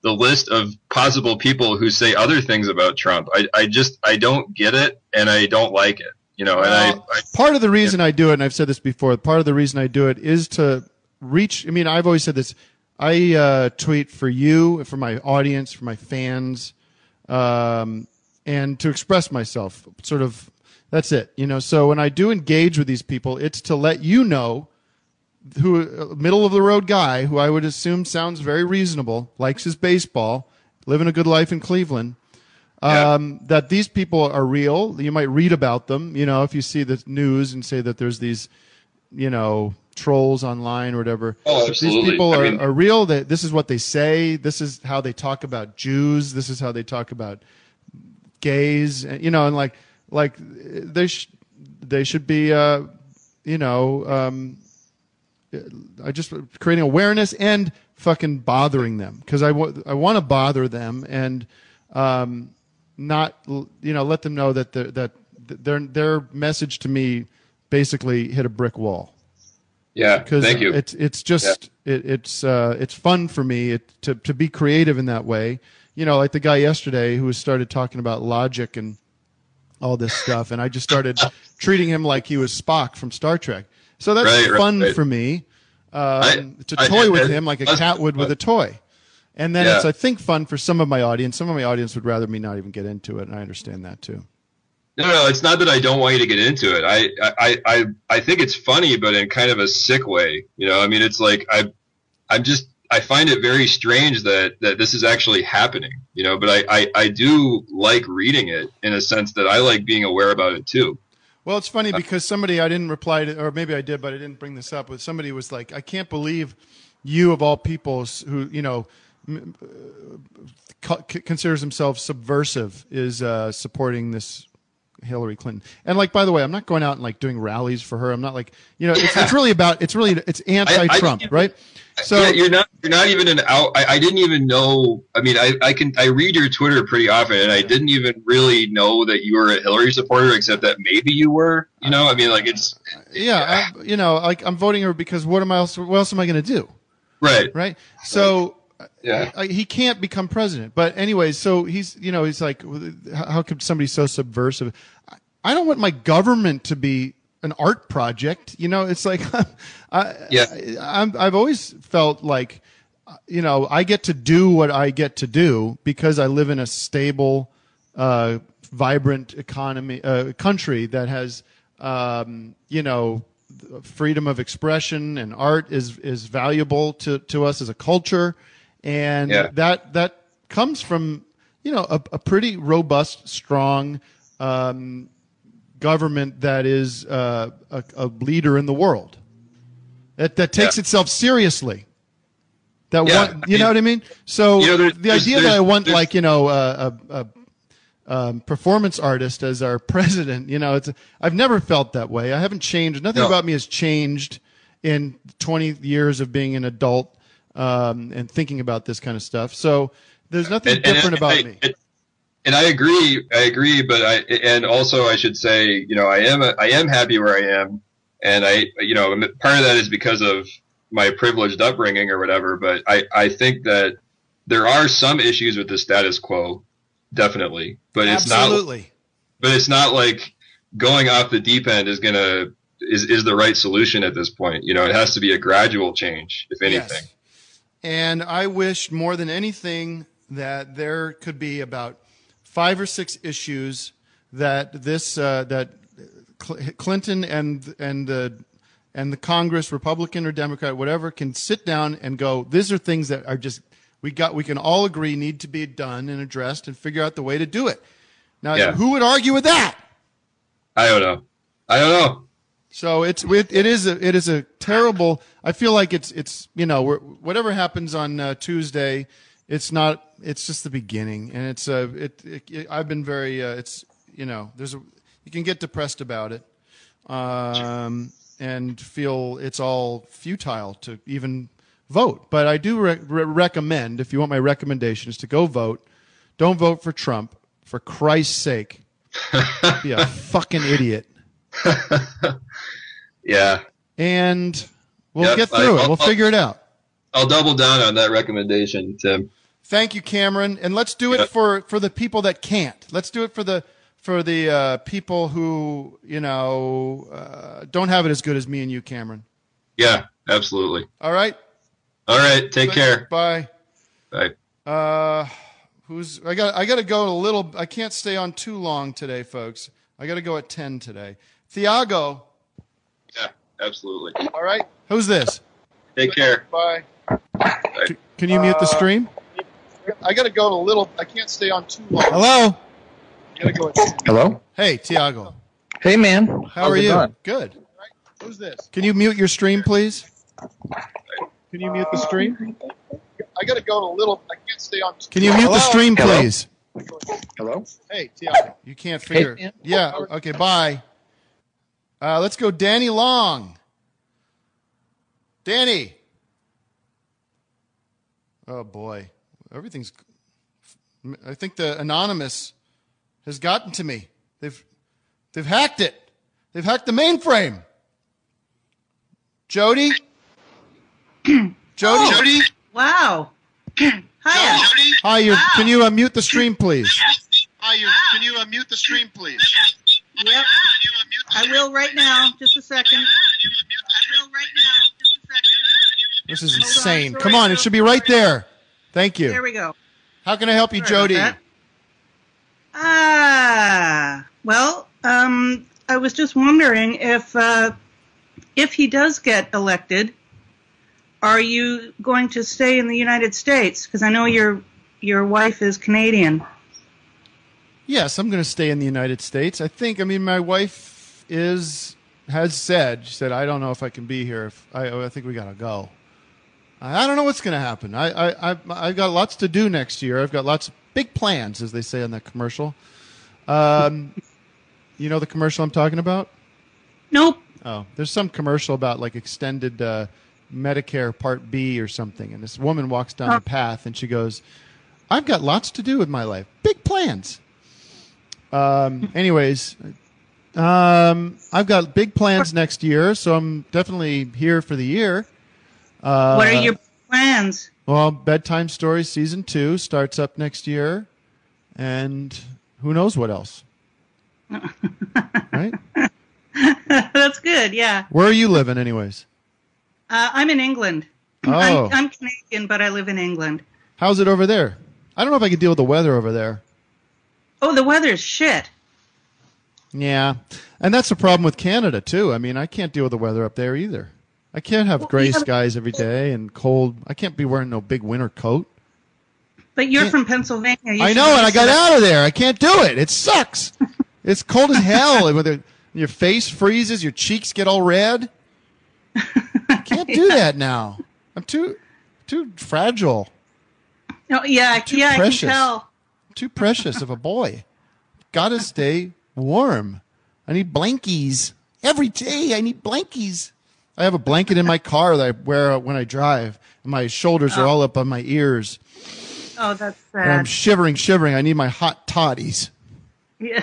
the list of possible people who say other things about Trump. I, I just I don't get it, and I don't like it. You know, and Well, I, I part of the reason I do it, and I've said this before, part of the reason I do it is to reach. I mean, I've always said this. I uh, tweet for you, for my audience, for my fans, um, and to express myself. Sort of, that's it. You know, so when I do engage with these people, it's to let you know, who a middle of the road guy who I would assume sounds very reasonable, likes his baseball, living a good life in Cleveland. Um, yeah. That these people are real. You might read about them, you know, if you see the news and say that there's these, you know, trolls online or whatever. Oh, absolutely. These people I are, mean, are real. They, this is what they say. This is how they talk about Jews. This is how they talk about gays. You know, and like, like they sh- they should be, uh, you know, um, I just creating awareness and fucking bothering them because I, w- I want to bother them and. Um, not, you know, let them know that the, that their their message to me basically hit a brick wall. Yeah, because thank you. It's it's just yeah. it, it's uh, it's fun for me it, to to be creative in that way. You know, like the guy yesterday who started talking about logic and all this stuff, and I just started treating him like he was Spock from Star Trek. So that's right, fun right, right. for me um, I, to I, toy I, with I, him like a I, cat would with a toy. And then yeah. it's, I think, fun for some of my audience. Some of my audience would rather me not even get into it, and I understand that too. No, no, it's not that I don't want you to get into it. I, I, I, I think it's funny, but in kind of a sick way. You know, I mean, it's like I, I'm just, I find it very strange that that this is actually happening. You know, but I, I, I do like reading it in a sense that I like being aware about it too. Well, it's funny because somebody I didn't reply to, or maybe I did, but I didn't bring this up. But somebody was like, "I can't believe you of all people who, you know." considers himself subversive is uh, supporting this Hillary Clinton. And like, by the way, I'm not going out and like doing rallies for her. I'm not like, you know, it's, it's really about, it's really, it's anti-Trump, I, I right? So yeah, you're not, you're not even an out. I, I didn't even know. I mean, I, I can, I read your Twitter pretty often and I didn't even really know that you were a Hillary supporter, except that maybe you were, you know, I mean, like it's, yeah, I, you know, like I'm voting her because what am I else, what else am I going to do? Right. Right. So, yeah, I, he can't become president. But anyways, so he's, you know, he's like, how could somebody so subversive? I don't want my government to be an art project. You know, it's like, I, yeah, I, I'm, I've always felt like, you know, I get to do what I get to do because I live in a stable, uh, vibrant economy, uh, country that has, um, you know, freedom of expression and art is, is valuable to, to us as a culture. And yeah. that that comes from, you know, a, a pretty robust, strong um, government that is uh, a, a leader in the world. That that takes yeah. itself seriously. That yeah, one, you know what I mean? So you know, there's, the idea there's, that I want there's, like you know a, a, a um, performance artist as our president, you know, it's I've never felt that way. I haven't changed. Nothing no. about me has changed in twenty years of being an adult. Um, and thinking about this kind of stuff. So there's nothing and, different and, about and, me. And, and I agree, I agree, but I, and also I should say, you know, I am, a, I am happy where I am. And I, you know, part of that is because of my privileged upbringing or whatever, but I, I think that there are some issues with the status quo, definitely, but it's Absolutely. not, but it's not like going off the deep end is going to, is, is the right solution at this point. You know, it has to be a gradual change, if anything. Yes. And I wish more than anything that there could be about five or six issues that this uh, that Clinton and and the and the Congress, Republican or Democrat, whatever, can sit down and go, these are things that are just we got we can all agree need to be done and addressed and figure out the way to do it. Now, yeah. who would argue with that? I don't know. I don't know. So it's it, it is a it is a terrible. I feel like it's it's you know we're, whatever happens on uh, Tuesday, it's not. It's just the beginning, and it's uh, it, it, it I've been very uh, it's you know there's a you can get depressed about it, um, and feel it's all futile to even vote. But I do re- re- recommend, if you want my recommendations, to go vote. Don't vote for Trump, for Christ's sake. Be a fucking idiot. Yeah. And we'll yep, get through I, it. We'll I'll, figure it out. I'll double down on that recommendation, Tim. Thank you, Cameron. And let's do it Yep. for, for the people that can't. Let's do it for the for the uh, people who, you know, uh, don't have it as good as me and you, Cameron. Yeah, absolutely. All right? All right. Take care. Bye. Bye. Uh, who's I got I got to go a little. I can't stay on too long today, folks. I got to go at ten today. Thiago. Yeah, absolutely. All right. Who's this? Take care. Bye. C- Can you mute the stream? I got to go a little. I can't stay on too long. Hello. I gotta go at ten. Hello? Hey, Thiago. Hey, man. How How's are it you? going? Good. Who's this? Can you mute your stream, please? Can you mute the stream? I got to go a little. I can't stay on. Can you mute the stream, Hello? please? Hello? Hey, Thiago. You can't figure. Hey. Yeah. Okay. Bye. Uh, let's go, Danny Long. Danny. Oh boy, everything's. I think the anonymous has gotten to me. They've, they've hacked it. They've hacked the mainframe. Jody. Jody. Oh, wow. Hiya. Hi. You. Wow. Can you uh, mute the stream, please? Hi, you. Can you uh, mute the stream, please? Yep. I will right now. Just a second. I will right now. Just a second. This is Hold on, insane. sorry, Come on, it should be right there. Thank you. There we go. How can I help you, Sorry Jody? about that. Ah, well, um, I was just wondering if uh, if he does get elected, are you going to stay in the United States? Because I know your your wife is Canadian. Yes, I'm going to stay in the United States. I think. I mean, my wife is has said. She said, "I don't know if I can be here. If I, I think we got to go." I don't know what's going to happen. I, I, I've, I've got lots to do next year. I've got lots of big plans, as they say on the commercial. Um, you know the commercial I'm talking about? Nope. Oh, there's some commercial about like extended uh, Medicare Part B or something, and this woman walks down the path and she goes, "I've got lots to do with my life. Big plans." Um, anyways, um, I've got big plans next year, so I'm definitely here for the year. Uh, What are your plans? Well, Bedtime Stories Season two starts up next year, and who knows what else. Right? That's good, yeah. Where are you living, anyways? Uh, I'm in England. Oh. I'm, I'm Canadian, but I live in England. How's it over there? I don't know if I could deal with the weather over there. Oh, the weather's shit. Yeah, and that's the problem with Canada, too. I mean, I can't deal with the weather up there either. I can't have gray skies every day and cold. I can't be wearing no big winter coat. But you're from Pennsylvania. You I should know, be and I got used to out of there. I can't do it. It sucks. It's cold as hell. With it- Your face freezes. Your cheeks get all red. I can't do that now. I'm too too fragile. that. Oh, yeah, Too yeah, precious. I can tell. Too precious of a boy. Got to stay warm. I need blankies. Every day I need blankies. I have a blanket in my car that I wear when I drive. And my shoulders are Oh. all up on my ears. Oh, that's And I'm sad. shivering, shivering. I need my hot toddies. Yeah.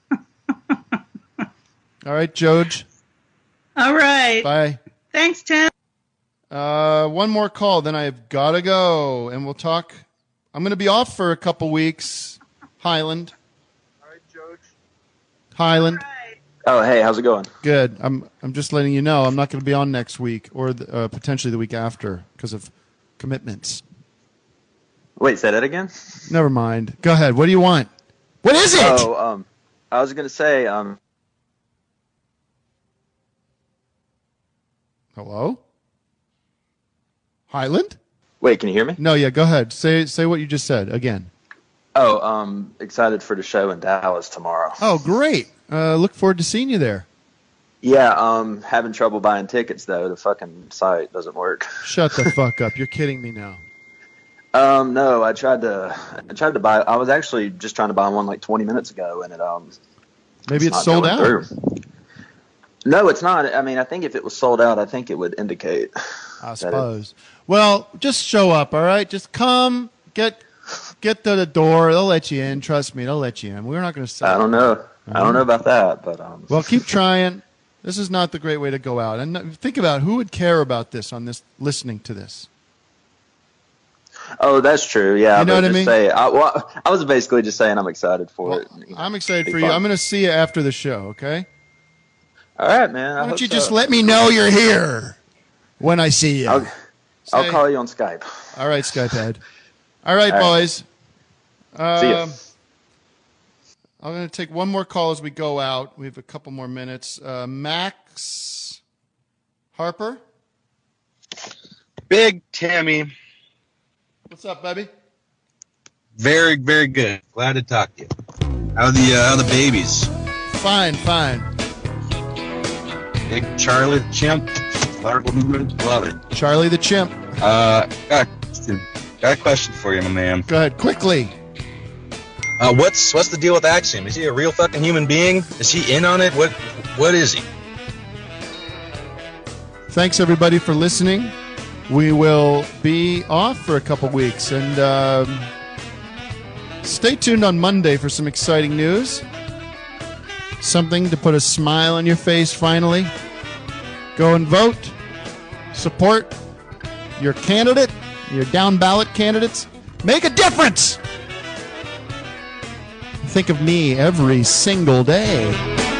All right, Joj. All right. Bye. Thanks, Tim. Uh, one more call, then I've got to go. And we'll talk. I'm going to be off for a couple weeks. Highland. All right, Joj. Highland. Oh, hey, how's it going? Good. I'm I'm just letting you know I'm not going to be on next week or the, uh, potentially the week after because of commitments. Wait, say that again? Never mind. Go ahead. What do you want? What is it? Oh, um, I was gonna say, um, Hello? Highland? wait, can you hear me? No, yeah, go ahead. Say say what you just said again. Oh, um, excited for the show in Dallas tomorrow. Oh, great. Uh, look forward to seeing you there. Yeah, um, having trouble buying tickets though. The fucking site doesn't work. Shut the fuck up. You're kidding me now. Um, no, I tried to, I tried to buy. I was actually just trying to buy one like twenty minutes ago, and it um, Maybe it's not sold going out. through. No, it's not. I mean, I think if it was sold out, I think it would indicate. I that it- suppose. Well, just show up, all right? Just come, get get to the door. They'll let you in. Trust me, they'll let you in. We're not going to sell. I don't know. I don't know about that, but um. Well, keep trying. This is not the great way to go out. And think about who would care about this on this, listening to this. Oh, that's true. Yeah, You know but what I just mean? Say, I, well, I was basically just saying I'm excited for it. I'm excited Be for you. fun. I'm going to see you after the show, okay? All right, man. I Why don't hope you so. just let me know you're here when I see you? I'll, I'll Say- call you on Skype. All right, Skype head. All right, All right. boys. See ya. Um, I'm going to take one more call as we go out. We have a couple more minutes. Uh, Max Harper. Big Tammy. What's up, baby? Very, very good. Glad to talk to you. How are the, uh, how are the babies? Fine, fine. Big Charlie the Chimp. Love it. Charlie the Chimp. Uh, got, got a question for you, my man. Go ahead, quickly. Uh, what's what's the deal with Axiom? Is he a real fucking human being? Is he in on it? What what is he? Thanks, everybody, for listening. We will be off for a couple weeks, and um, stay tuned on Monday for some exciting news. Something to put a smile on your face, finally. Go and vote. Support your candidate, your down-ballot candidates. Make a difference! Think of me every single day.